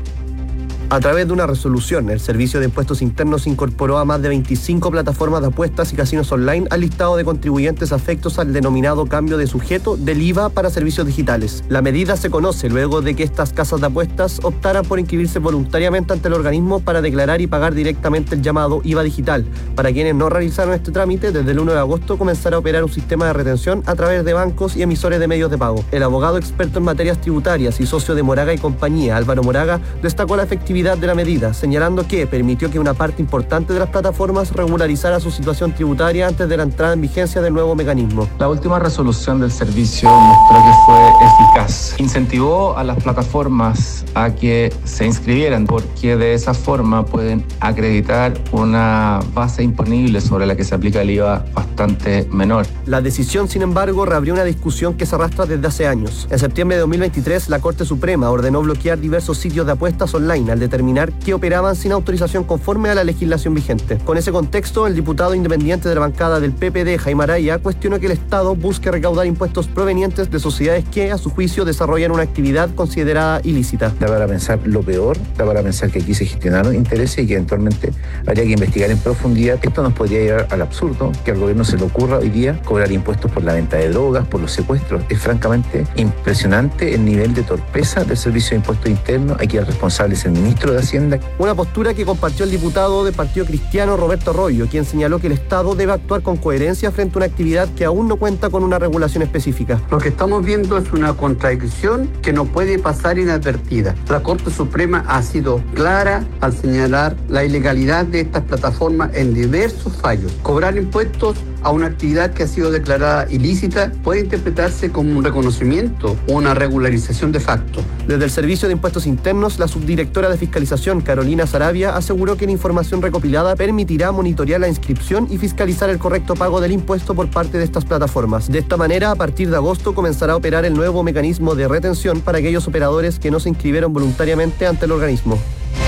S7: A través de una resolución, el Servicio de Impuestos Internos incorporó a más de 25 plataformas de apuestas y casinos online al listado de contribuyentes afectos al denominado cambio de sujeto del IVA para servicios digitales. La medida se conoce luego de que estas casas de apuestas optaran por inscribirse voluntariamente ante el organismo para declarar y pagar directamente el llamado IVA digital. Para quienes no realizaron este trámite, desde el 1 de agosto comenzará a operar un sistema de retención a través de bancos y emisores de medios de pago. El abogado experto en materias tributarias y socio de Moraga y compañía, Álvaro Moraga, destacó la efectividad de la medida, señalando que permitió que una parte importante de las plataformas regularizara su situación tributaria antes de la entrada en vigencia del nuevo mecanismo.
S8: La última resolución del servicio mostró que fue eficaz. Incentivó a las plataformas a que se inscribieran, porque de esa forma pueden acreditar una base imponible sobre la que se aplica el IVA bastante menor.
S7: La decisión, sin embargo, reabrió una discusión que se arrastra desde hace años. En septiembre de 2023, la Corte Suprema ordenó bloquear diversos sitios de apuestas online al determinar que operaban sin autorización conforme a la legislación vigente. Con ese contexto, el diputado independiente de la bancada del PPD, Jaime Araya, cuestionó que el Estado busque recaudar impuestos provenientes de sociedades que, a su juicio, desarrollan una actividad considerada ilícita.
S24: Da para pensar lo peor, da para pensar que aquí se gestionaron intereses y que eventualmente habría que investigar en profundidad. Esto nos podría llevar al absurdo que al gobierno se le ocurra hoy día cobrar impuestos por la venta de drogas, por los secuestros. Es francamente impresionante el nivel de torpeza del Servicio de Impuestos Internos. Aquí el responsable es el ministro de Hacienda.
S7: Una postura que compartió el diputado del Partido Cristiano, Roberto Arroyo, quien señaló que el Estado debe actuar con coherencia frente a una actividad que aún no cuenta con una regulación específica.
S9: Lo que estamos viendo es una contradicción que no puede pasar inadvertida. La Corte Suprema ha sido clara al señalar la ilegalidad de estas plataformas en diversos fallos. Cobrar impuestos a una actividad que ha sido declarada ilícita puede interpretarse como un reconocimiento o una regularización de facto.
S7: Desde el Servicio de Impuestos Internos, la subdirectora de Fiscalización, Carolina Sarabia, aseguró que la información recopilada permitirá monitorear la inscripción y fiscalizar el correcto pago del impuesto por parte de estas plataformas. De esta manera, a partir de agosto comenzará a operar el nuevo mecanismo de retención para aquellos operadores que no se inscribieron voluntariamente ante el organismo.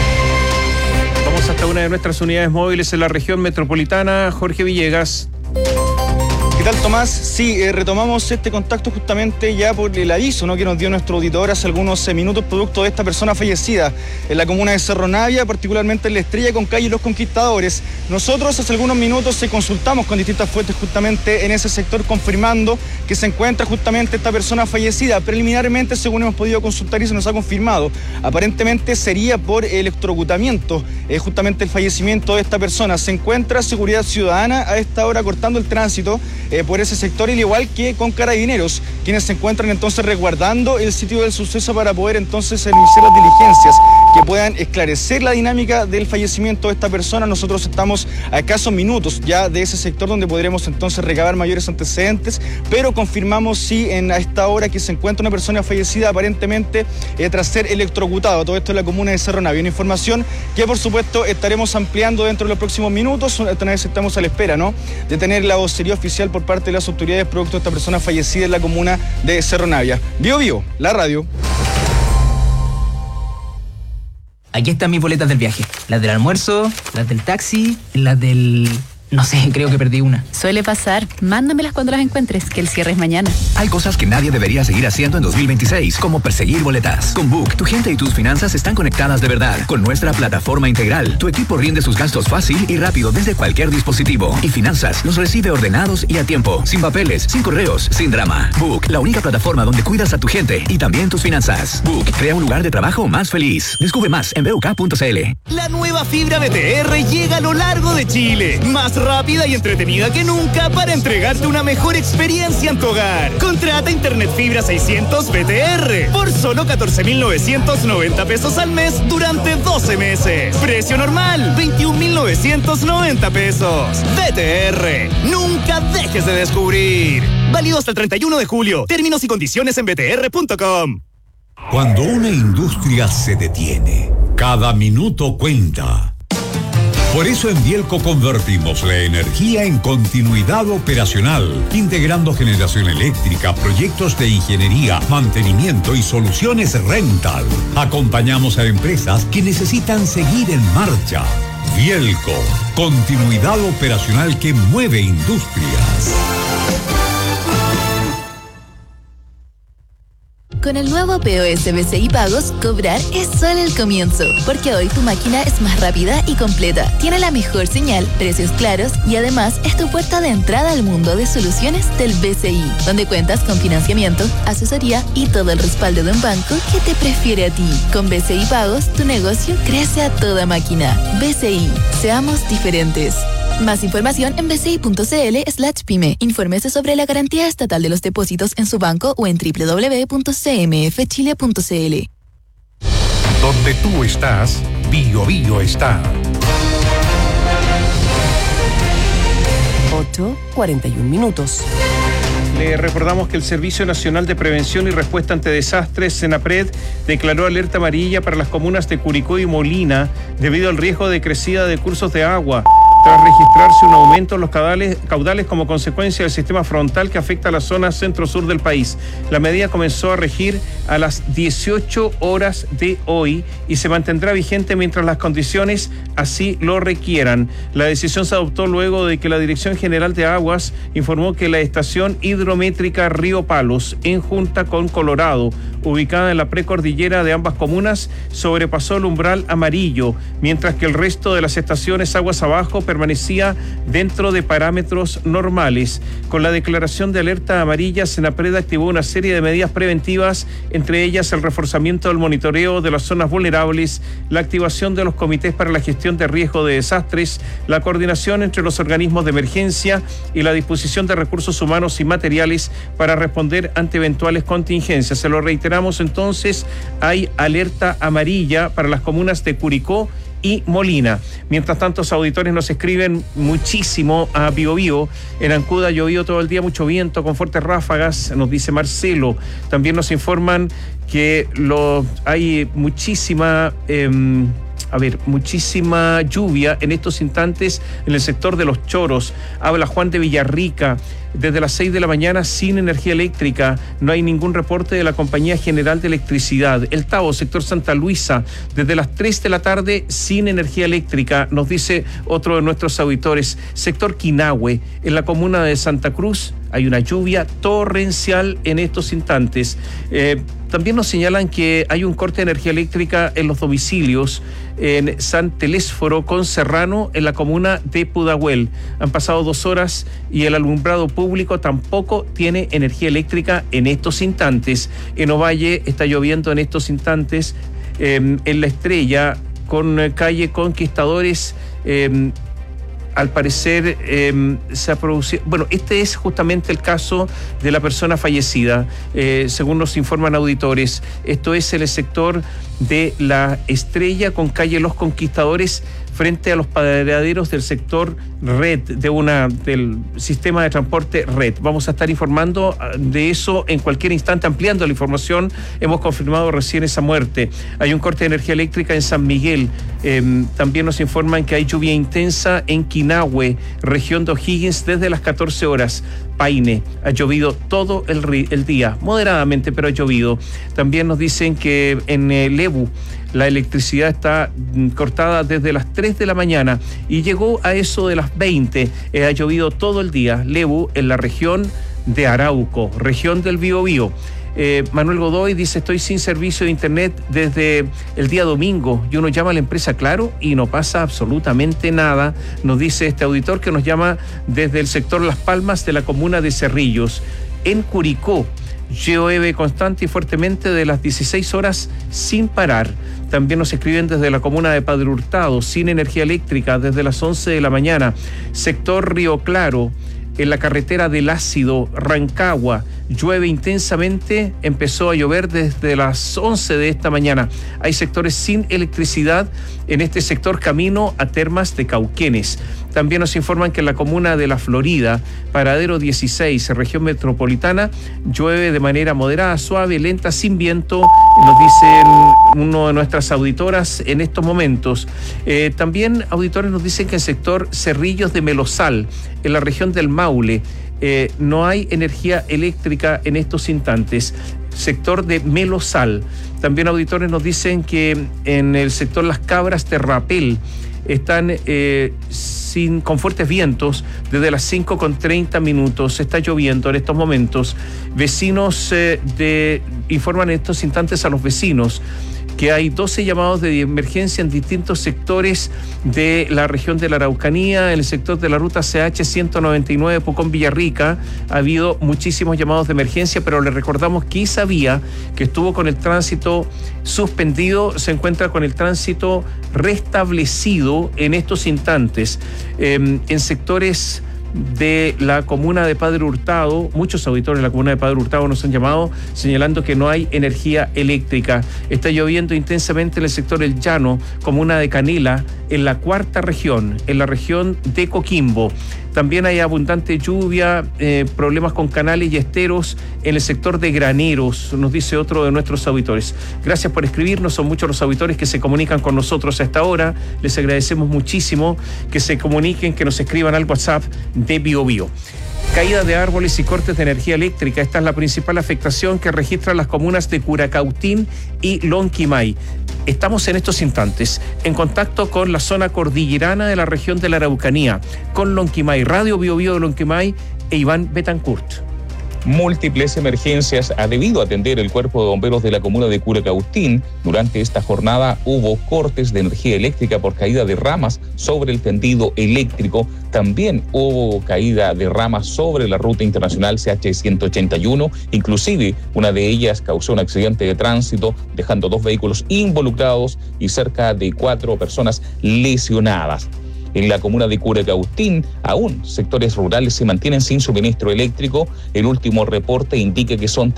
S1: Vamos hasta una de nuestras unidades móviles en la región metropolitana. Jorge Villegas.
S10: ¿Qué tal, Tomás? Sí, retomamos este contacto justamente ya por el aviso, ¿no?, que nos dio nuestro auditor hace algunos minutos, producto de esta persona fallecida en la comuna de Cerro Navia, particularmente en la Estrella con calle Los Conquistadores. Nosotros hace algunos minutos consultamos con distintas fuentes justamente en ese sector, confirmando que se encuentra justamente esta persona fallecida. Preliminarmente, según hemos podido consultar y se nos ha confirmado, aparentemente sería por electrocutamiento, justamente el fallecimiento de esta persona. Se encuentra Seguridad Ciudadana a esta hora cortando el tránsito por ese sector, al igual que con Carabineros, quienes se encuentran entonces resguardando el sitio del suceso para poder entonces iniciar las diligencias que puedan esclarecer la dinámica del fallecimiento de esta persona. Nosotros estamos a escasos minutos ya de ese sector donde podremos entonces recabar mayores antecedentes, pero confirmamos sí a esta hora que se encuentra una persona fallecida aparentemente tras ser electrocutado. Todo esto en la comuna de Cerro Navia. Una información que por supuesto estaremos ampliando dentro de los próximos minutos. Una vez estamos a la espera, ¿no?, de tener la vocería oficial por parte de las autoridades producto de esta persona fallecida en la comuna de Cerro Navia. Bio Bio, la radio.
S21: Aquí están mis boletas del viaje. Las del almuerzo, las del taxi, las del... No sé, creo que perdí una.
S22: Suele pasar. Mándamelas cuando las encuentres, que el cierre es mañana.
S23: Hay cosas que nadie debería seguir haciendo en 2026, como perseguir boletas. Con Book, tu gente y tus finanzas están conectadas de verdad. Con nuestra plataforma integral, tu equipo rinde sus gastos fácil y rápido desde cualquier dispositivo. Y finanzas los recibe ordenados y a tiempo, sin papeles, sin correos, sin drama. Book, la única plataforma donde cuidas a tu gente y también tus finanzas. Book, crea un lugar de trabajo más feliz. Descubre más en buk.cl.
S12: La nueva fibra BTR llega a lo largo de Chile. Más rápida y entretenida que nunca para entregarte una mejor experiencia en tu hogar. Contrata Internet Fibra 600 BTR por solo 14.990 pesos al mes durante 12 meses. Precio normal, 21.990 pesos. BTR, nunca dejes de descubrir. Válido hasta el 31 de julio. Términos y condiciones en btr.com.
S11: Cuando una industria se detiene, cada minuto cuenta. Por eso en Bielco convertimos la energía en continuidad operacional, integrando generación eléctrica, proyectos de ingeniería, mantenimiento y soluciones rental. Acompañamos a empresas que necesitan seguir en marcha. Bielco, continuidad operacional que mueve industrias.
S19: Con el nuevo POS BCI Pagos, cobrar es solo el comienzo, porque hoy tu máquina es más rápida y completa, tiene la mejor señal, precios claros y además es tu puerta de entrada al mundo de soluciones del BCI, donde cuentas con financiamiento, asesoría y todo el respaldo de un banco que te prefiere a ti. Con BCI Pagos, tu negocio crece a toda máquina. BCI, seamos diferentes. Más información en bci.cl/pyme. Infórmese sobre la garantía estatal de los depósitos en su banco o en www.cmfchile.cl.
S11: Donde tú estás, Bio Bio está.
S4: 8:41.
S1: Le recordamos que el Servicio Nacional de Prevención y Respuesta ante Desastres, SENAPRED, declaró alerta amarilla para las comunas de Curicó y Molina debido al riesgo de crecida de cursos de agua, tras registrarse un aumento en los caudales como consecuencia del sistema frontal que afecta a la zona centro-sur del país. La medida comenzó a regir a las 18 horas de hoy y se mantendrá vigente mientras las condiciones así lo requieran. La decisión se adoptó luego de que la Dirección General de Aguas informó que la estación hidrométrica Río Palos, en Junta con Colorado, ubicada en la precordillera de ambas comunas, sobrepasó el umbral amarillo, mientras que el resto de las estaciones aguas abajo permanecía dentro de parámetros normales. Con la declaración de alerta amarilla, SENAPRED activó una serie de medidas preventivas, entre ellas el reforzamiento del monitoreo de las zonas vulnerables, la activación de los comités para la gestión de riesgo de desastres, la coordinación entre los organismos de emergencia y la disposición de recursos humanos y materiales para responder ante eventuales contingencias. Se lo reiteramos entonces, hay alerta amarilla para las comunas de Curicó y Molina. Mientras tanto, los auditores nos escriben muchísimo a Bio Bio. En Ancuda llovió todo el día, mucho viento con fuertes ráfagas, nos dice Marcelo. También nos informan que hay muchísima lluvia en estos instantes en el sector de Los Choros. Habla Juan de Villarrica. Desde las 6 de la mañana sin energía eléctrica, no hay ningún reporte de la Compañía General de Electricidad. El Tabo, sector Santa Luisa, desde las 3 de la tarde sin energía eléctrica, nos dice otro de nuestros auditores. Sector Quinahue, en la comuna de Santa Cruz, hay una lluvia torrencial en estos instantes. También nos señalan que hay un corte de energía eléctrica en los domicilios en San Telésforo con Serrano, en la comuna de Pudahuel. Han pasado 2 horas y el alumbrado público tampoco tiene energía eléctrica en estos instantes. En Ovalle está lloviendo en estos instantes. En La Estrella, con calle Conquistadores, al parecer se ha producido... Bueno, este es justamente el caso de la persona fallecida, según nos informan auditores. Esto es el sector de La Estrella con calle Los Conquistadores, frente a los paraderos del sector Red, del sistema de transporte Red. Vamos a estar informando de eso en cualquier instante, ampliando la información. Hemos confirmado recién esa muerte. Hay un corte de energía eléctrica en San Miguel. También nos informan que hay lluvia intensa en Quinahue, región de O'Higgins, desde las 14 horas. Paine. Ha llovido todo el día, moderadamente, pero ha llovido. También nos dicen que en Lebu la electricidad está cortada desde las 3 de la mañana y llegó a eso de las 20. Ha llovido todo el día. Lebu, en la región de Arauco, región del Biobío. Manuel Godoy dice: estoy sin servicio de internet desde el día domingo, y uno llama a la empresa Claro y no pasa absolutamente nada, nos dice este auditor que nos llama desde el sector Las Palmas de la comuna de Cerrillos. En Curicó llueve constante y fuertemente de las 16 horas sin parar. También nos escriben desde la comuna de Padre Hurtado, sin energía eléctrica desde las 11 de la mañana. Sector Río Claro, en la carretera del Ácido, Rancagua, llueve intensamente, empezó a llover desde las 11 de esta mañana. Hay sectores sin electricidad en este sector camino a Termas de Cauquenes. También nos informan que en la comuna de La Florida, Paradero 16, región metropolitana, llueve de manera moderada, suave, lenta, sin viento, nos dicen una de nuestras auditoras en estos momentos. También auditores nos dicen que el sector Cerrillos de Melosal, en la región del Maule, no hay energía eléctrica en estos instantes. Sector de Melosal. También auditores nos dicen que en el sector Las Cabras de Rapel están con fuertes vientos desde las 5:30. Está lloviendo en estos momentos. Vecinos informan en estos instantes a los vecinos que hay 12 llamados de emergencia en distintos sectores de la región de la Araucanía. En el sector de la ruta CH 199 Pucón Villarrica ha habido muchísimos llamados de emergencia, pero les recordamos que esa vía que estuvo con el tránsito suspendido se encuentra con el tránsito restablecido en estos instantes. En sectores de la comuna de Padre Hurtado, muchos auditores de la comuna de Padre Hurtado nos han llamado señalando que no hay energía eléctrica. Está lloviendo intensamente en el sector El Llano, comuna de Canela, en la cuarta región, en la región de Coquimbo. También hay abundante lluvia, problemas con canales y esteros en el sector de Graneros, nos dice otro de nuestros auditores. Gracias por escribirnos, son muchos los auditores que se comunican con nosotros a esta hora. Les agradecemos muchísimo que se comuniquen, que nos escriban al WhatsApp de Biobío. Caída de árboles y cortes de energía eléctrica. Esta es la principal afectación que registran las comunas de Curacautín y Lonquimay. Estamos en estos instantes en contacto con la zona cordillerana de la región de la Araucanía, con Lonquimay, Radio Biobío de Lonquimay e Iván Betancourt.
S13: Múltiples emergencias ha debido atender el cuerpo de bomberos de la comuna de Curacautín. Durante esta jornada hubo cortes de energía eléctrica por caída de ramas sobre el tendido eléctrico. También hubo caída de ramas sobre la ruta internacional CH-181. Inclusive una de ellas causó un accidente de tránsito, dejando 2 vehículos involucrados y cerca de 4 personas lesionadas. En la comuna de Curacautín, aún sectores rurales se mantienen sin suministro eléctrico. El último reporte indica que son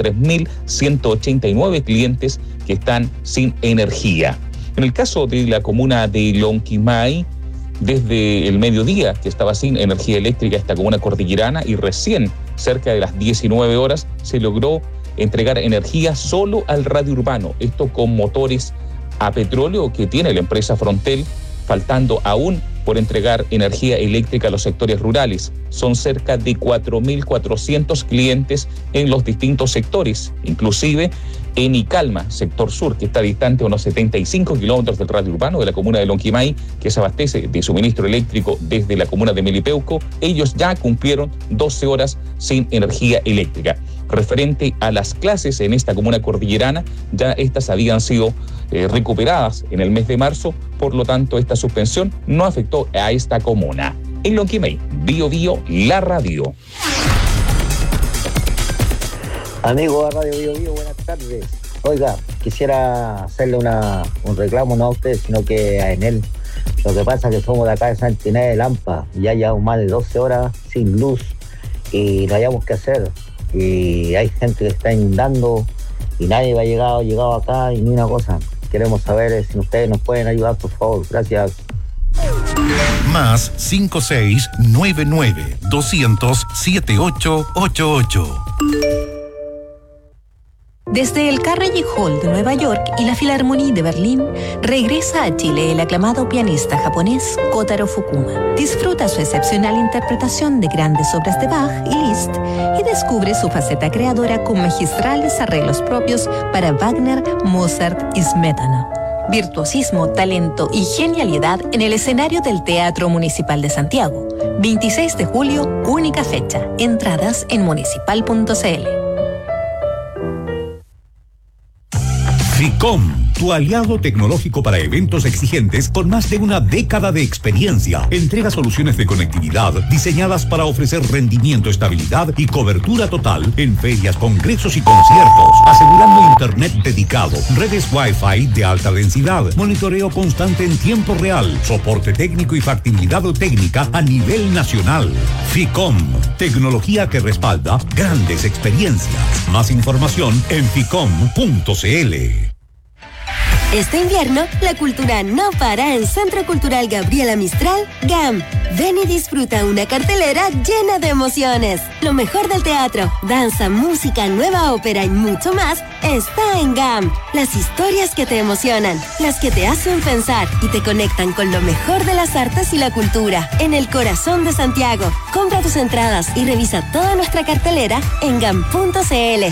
S13: 3.189 clientes que están sin energía. En el caso de la comuna de Lonquimay, desde el mediodía que estaba sin energía eléctrica esta comuna cordillerana, y recién cerca de las 19 horas se logró entregar energía solo al radio urbano, esto con motores a petróleo que tiene la empresa Frontel, faltando aún por entregar energía eléctrica a los sectores rurales. Son cerca de 4.400 clientes en los distintos sectores, inclusive en Icalma, sector sur, que está distante a unos 75 kilómetros del radio urbano de la comuna de Lonquimay, que se abastece de suministro eléctrico desde la comuna de Melipeuco. Ellos ya cumplieron 12 horas sin energía eléctrica. Referente a las clases en esta comuna cordillerana, ya estas habían sido recuperadas en el mes de marzo, por lo tanto esta suspensión no afectó a esta comuna. En Lonquimay, Biobío, la radio.
S14: Amigo de Radio Biobío, buenas tardes. Oiga, quisiera hacerle un reclamo, no a usted, sino que a Enel. Lo que pasa es que somos de acá de Santa Inés de Lampa y ya llevamos más de 12 horas sin luz y no hayamos qué hacer. Y hay gente que está inundando y nadie ha llegado acá y ni una cosa. Queremos saber si ustedes nos pueden ayudar, por favor. Gracias.
S11: Más 5699-200-7888.
S4: Desde el Carnegie Hall de Nueva York y la Philharmonie de Berlín, regresa a Chile el aclamado pianista japonés Kotaro Fukuma. Disfruta su excepcional interpretación de grandes obras de Bach y Liszt y descubre su faceta creadora con magistrales arreglos propios para Wagner, Mozart y Smetana. Virtuosismo, talento y genialidad en el escenario del Teatro Municipal de Santiago. 26 de julio, única fecha. Entradas en municipal.cl.
S11: FICOM, tu aliado tecnológico para eventos exigentes con más de una década de experiencia. Entrega soluciones de conectividad diseñadas para ofrecer rendimiento, estabilidad y cobertura total en ferias, congresos y conciertos, asegurando internet dedicado, redes Wi-Fi de alta densidad, monitoreo constante en tiempo real, soporte técnico y factibilidad técnica a nivel nacional. FICOM, tecnología que respalda grandes experiencias. Más información en ficom.cl.
S15: Este invierno, la cultura no para en Centro Cultural Gabriela Mistral, GAM. Ven y disfruta una cartelera llena de emociones. Lo mejor del teatro, danza, música, nueva ópera y mucho más está en GAM. Las historias que te emocionan, las que te hacen pensar y te conectan con lo mejor de las artes y la cultura. En el corazón de Santiago. Compra tus entradas y revisa toda nuestra cartelera en gam.cl.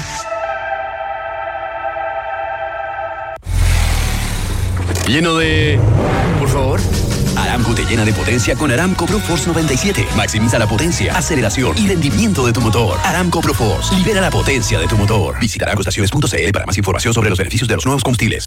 S23: Lleno de... Por favor. Aramco te llena de potencia con Aramco ProForce 97. Maximiza la potencia, aceleración y rendimiento de tu motor. Aramco ProForce. Libera la potencia de tu motor. Visita aramcoestaciones.cl para más información sobre los beneficios de los nuevos combustibles.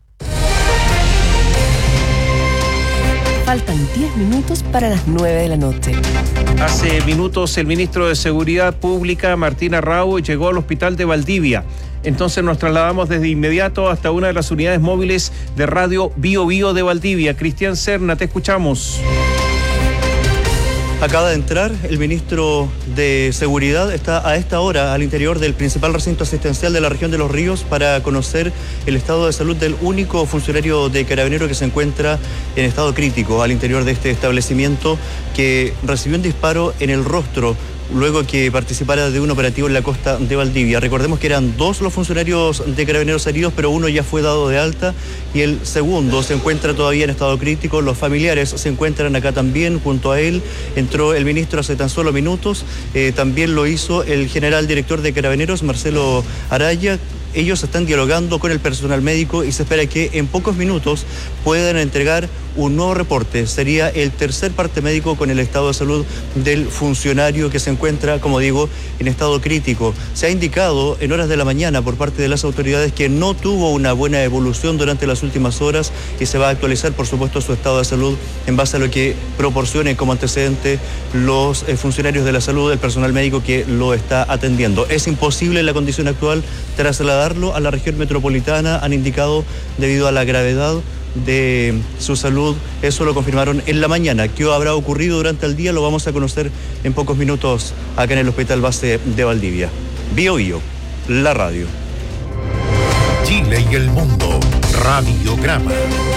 S4: Faltan 10 minutos para las 9 de la noche.
S1: Hace minutos el ministro de Seguridad Pública, Martín Arrau, llegó al hospital de Valdivia. Entonces nos trasladamos desde inmediato hasta una de las unidades móviles de Radio Bio Bio de Valdivia. Cristian Serna, te escuchamos.
S10: Acaba de entrar el ministro de Seguridad, está a esta hora al interior del principal recinto asistencial de la región de Los Ríos para conocer el estado de salud del único funcionario de Carabineros que se encuentra en estado crítico al interior de este establecimiento, que recibió un disparo en el rostro luego que participara de un operativo en la costa de Valdivia. Recordemos que eran 2 los funcionarios de Carabineros heridos, pero uno ya fue dado de alta y el segundo se encuentra todavía en estado crítico. Los familiares se encuentran acá también junto a él. Entró el ministro hace tan solo minutos, también lo hizo el general director de Carabineros, Marcelo Araya. Ellos están dialogando con el personal médico y se espera que en pocos minutos puedan entregar un nuevo reporte. Sería el tercer parte médico con el estado de salud del funcionario que se encuentra, como digo, en estado crítico. Se ha indicado en horas de la mañana por parte de las autoridades que no tuvo una buena evolución durante las últimas horas y se va a actualizar, por supuesto, su estado de salud en base a lo que proporcionen como antecedente los funcionarios de la salud, el personal médico que lo está atendiendo. Es imposible en la condición actual trasladarlo a la región metropolitana, han indicado, debido a la gravedad de su salud. Eso lo confirmaron en la mañana. ¿Qué habrá ocurrido durante el día? Lo vamos a conocer en pocos minutos acá en el Hospital Base de Valdivia. Bio Bio, la radio.
S11: Chile y el mundo, Radiograma.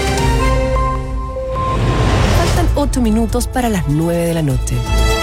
S4: Faltan 8 minutos para las 9 de la noche.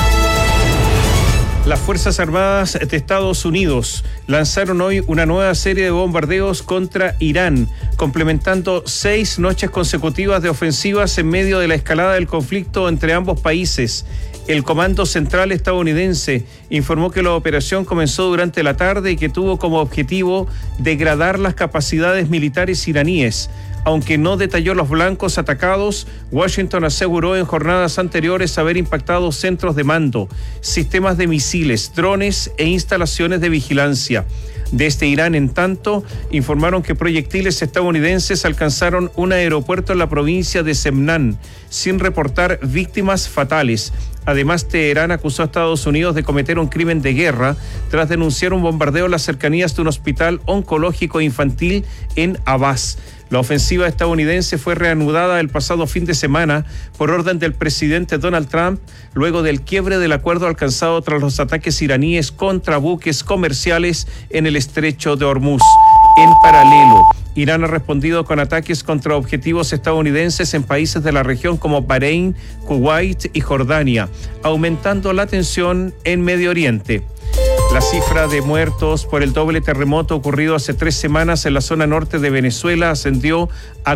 S1: Las Fuerzas Armadas de Estados Unidos lanzaron hoy una nueva serie de bombardeos contra Irán, complementando 6 noches consecutivas de ofensivas en medio de la escalada del conflicto entre ambos países. El Comando Central estadounidense informó que la operación comenzó durante la tarde y que tuvo como objetivo degradar las capacidades militares iraníes. Aunque no detalló los blancos atacados, Washington aseguró en jornadas anteriores haber impactado centros de mando, sistemas de misiles, drones e instalaciones de vigilancia. Desde Irán, en tanto, informaron que proyectiles estadounidenses alcanzaron un aeropuerto en la provincia de Semnan, sin reportar víctimas fatales. Además, Teherán acusó a Estados Unidos de cometer un crimen de guerra tras denunciar un bombardeo en las cercanías de un hospital oncológico infantil en Abbas. La ofensiva estadounidense fue reanudada el pasado fin de semana por orden del presidente Donald Trump, luego del quiebre del acuerdo alcanzado tras los ataques iraníes contra buques comerciales en el estrecho de Hormuz. En paralelo, Irán ha respondido con ataques contra objetivos estadounidenses en países de la región como Bahrein, Kuwait y Jordania, aumentando la tensión en Medio Oriente. La cifra de muertos por el doble terremoto ocurrido hace 3 semanas en la zona norte de Venezuela ascendió a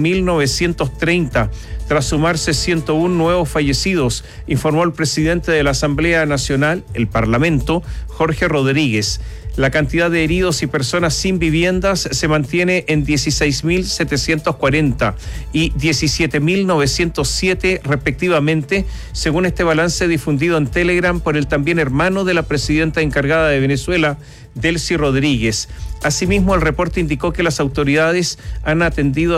S1: 4.930, tras sumarse 101 nuevos fallecidos, informó el presidente de la Asamblea Nacional, el Parlamento, Jorge Rodríguez. La cantidad de heridos y personas sin viviendas se mantiene en 16.740 y 17.907 respectivamente, según este balance difundido en Telegram por el también hermano de la presidenta encargada de Venezuela, Delcy Rodríguez. Asimismo, el reporte indicó que las autoridades han atendido a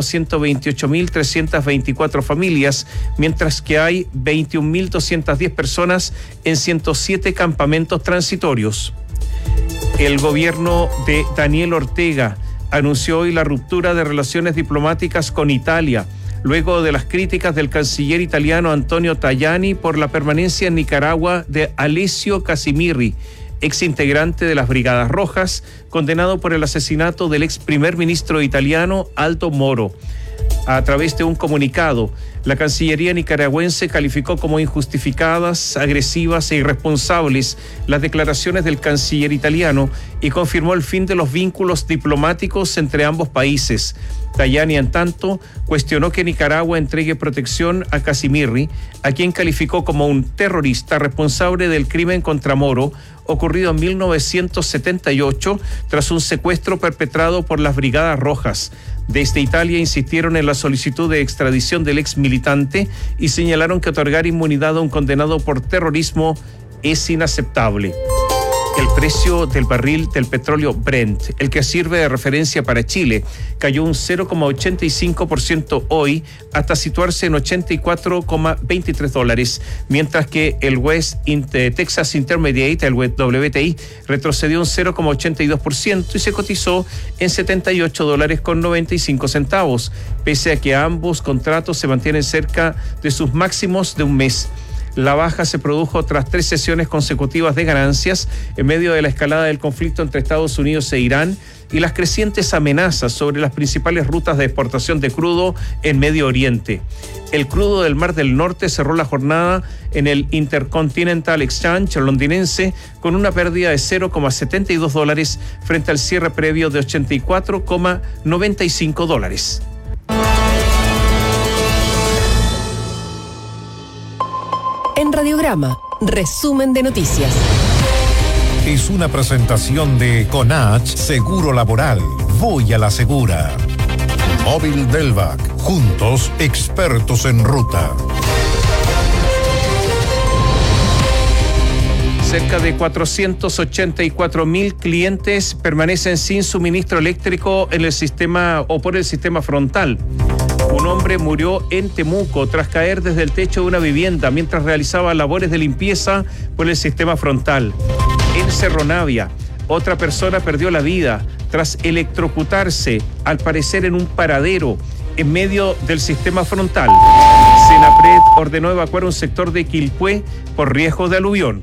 S1: 128.324 familias, mientras que hay 21.210 personas en 107 campamentos transitorios. El gobierno de Daniel Ortega anunció hoy la ruptura de relaciones diplomáticas con Italia, luego de las críticas del canciller italiano Antonio Tajani por la permanencia en Nicaragua de Alessio Casimirri, ex integrante de las Brigadas Rojas, condenado por el asesinato del ex primer ministro italiano Aldo Moro. A través de un comunicado, la Cancillería nicaragüense calificó como injustificadas, agresivas e irresponsables las declaraciones del canciller italiano y confirmó el fin de los vínculos diplomáticos entre ambos países. Tajani, en tanto, cuestionó que Nicaragua entregue protección a Casimirri, a quien calificó como un terrorista responsable del crimen contra Moro, ocurrido en 1978 tras un secuestro perpetrado por las Brigadas Rojas. Desde Italia insistieron en la solicitud de extradición del ex militante y señalaron que otorgar inmunidad a un condenado por terrorismo es inaceptable. El precio del barril del petróleo Brent, el que sirve de referencia para Chile, cayó un 0,85% hoy hasta situarse en $84,23, mientras que el West Texas Intermediate, el WTI, retrocedió un 0,82% y se cotizó en $78,95, pese a que ambos contratos se mantienen cerca de sus máximos de un mes. La baja se produjo tras 3 sesiones consecutivas de ganancias en medio de la escalada del conflicto entre Estados Unidos e Irán y las crecientes amenazas sobre las principales rutas de exportación de crudo en Medio Oriente. El crudo del Mar del Norte cerró la jornada en el Intercontinental Exchange londinense con una pérdida de $0,72 frente al cierre previo de $84,95.
S3: En Radiograma, resumen de noticias.
S11: Es una presentación de Conach Seguro Laboral. Voy a la segura. Móvil Delvac. Juntos, expertos en ruta.
S1: Cerca de 484.000 clientes permanecen sin suministro eléctrico en el sistema o por el sistema frontal. Un hombre murió en Temuco tras caer desde el techo de una vivienda mientras realizaba labores de limpieza por el sistema frontal. En Cerro Navia, otra persona perdió la vida tras electrocutarse, al parecer en un paradero, en medio del sistema frontal. Senapred ordenó evacuar un sector de Quilpué por riesgo de aluvión.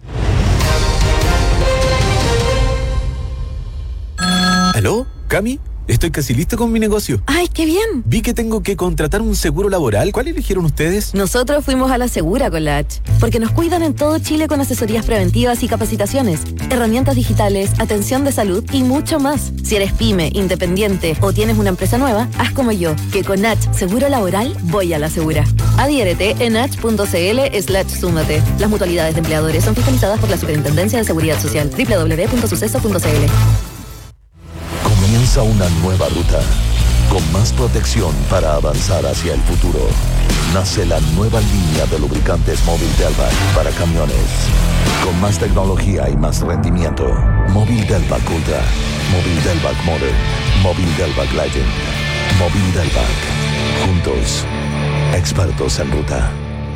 S16: ¿Aló? ¿Cami? Estoy casi listo con mi negocio.
S3: ¡Ay, qué bien!
S16: Vi que tengo que contratar un seguro laboral. ¿Cuál eligieron ustedes?
S3: Nosotros fuimos a la Segura con la H, porque nos cuidan en todo Chile con asesorías preventivas y capacitaciones, herramientas digitales, atención de salud y mucho más. Si eres pyme, independiente o tienes una empresa nueva, haz como yo, que con H Seguro Laboral voy a la Segura. Adhiérete en h.cl/súmate. Las mutualidades de empleadores son fiscalizadas por la Superintendencia de Seguridad Social. www.suceso.cl.
S17: Comienza una nueva ruta, con más protección para avanzar hacia el futuro. Nace la nueva línea de lubricantes Móvil Delvac para camiones, con más tecnología y más rendimiento. Móvil Delvac Ultra, Móvil Delvac Modern, Móvil Delvac Legend, Móvil Delvac. Juntos, expertos en ruta.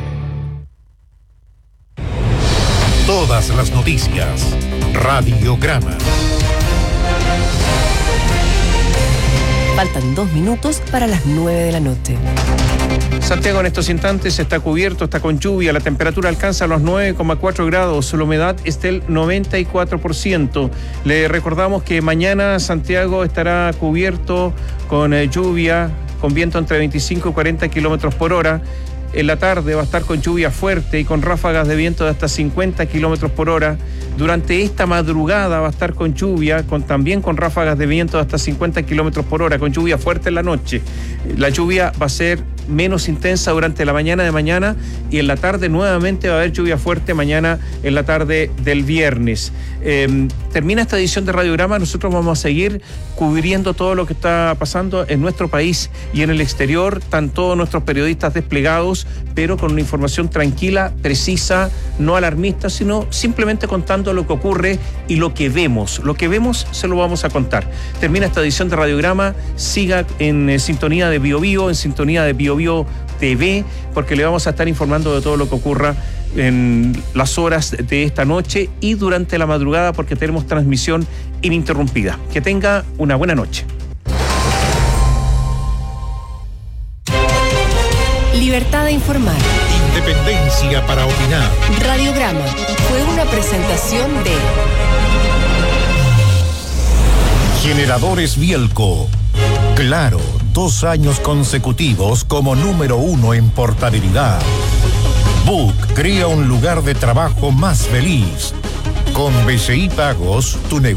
S11: Todas las noticias. Radiograma.
S3: Faltan 2 minutos para las 9 de la noche.
S1: Santiago en estos instantes está cubierto, está con lluvia, la temperatura alcanza los 9,4 grados, la humedad es del 94%. Le recordamos que mañana Santiago estará cubierto con lluvia, con viento entre 25 y 40 kilómetros por hora. En la tarde va a estar con lluvia fuerte y con ráfagas de viento de hasta 50 kilómetros por hora. Durante esta madrugada va a estar con lluvia, también con ráfagas de viento de hasta 50 kilómetros por hora, con lluvia fuerte en la noche. La lluvia va a ser menos intensa durante la mañana de mañana y en la tarde nuevamente va a haber lluvia fuerte mañana en la tarde del viernes. Termina esta edición de Radiograma, nosotros vamos a seguir cubriendo todo lo que está pasando en nuestro país y en el exterior. Están todos nuestros periodistas desplegados, pero con una información tranquila, precisa, no alarmista, sino simplemente contando lo que ocurre y lo que vemos. Lo que vemos se lo vamos a contar. Termina esta edición de Radiograma, siga en sintonía de BioBio, en sintonía de BioBio TV, porque le vamos a estar informando de todo lo que ocurra en las horas de esta noche y durante la madrugada, porque tenemos transmisión ininterrumpida. Que tenga una buena noche.
S2: Libertad de informar.
S11: Independencia para opinar.
S2: Radiograma fue una presentación de
S11: Generadores Bielco. Claro, 2 años consecutivos como número 1 en portabilidad. Book crea un lugar de trabajo más feliz. Con BCI Pagos, tu negocio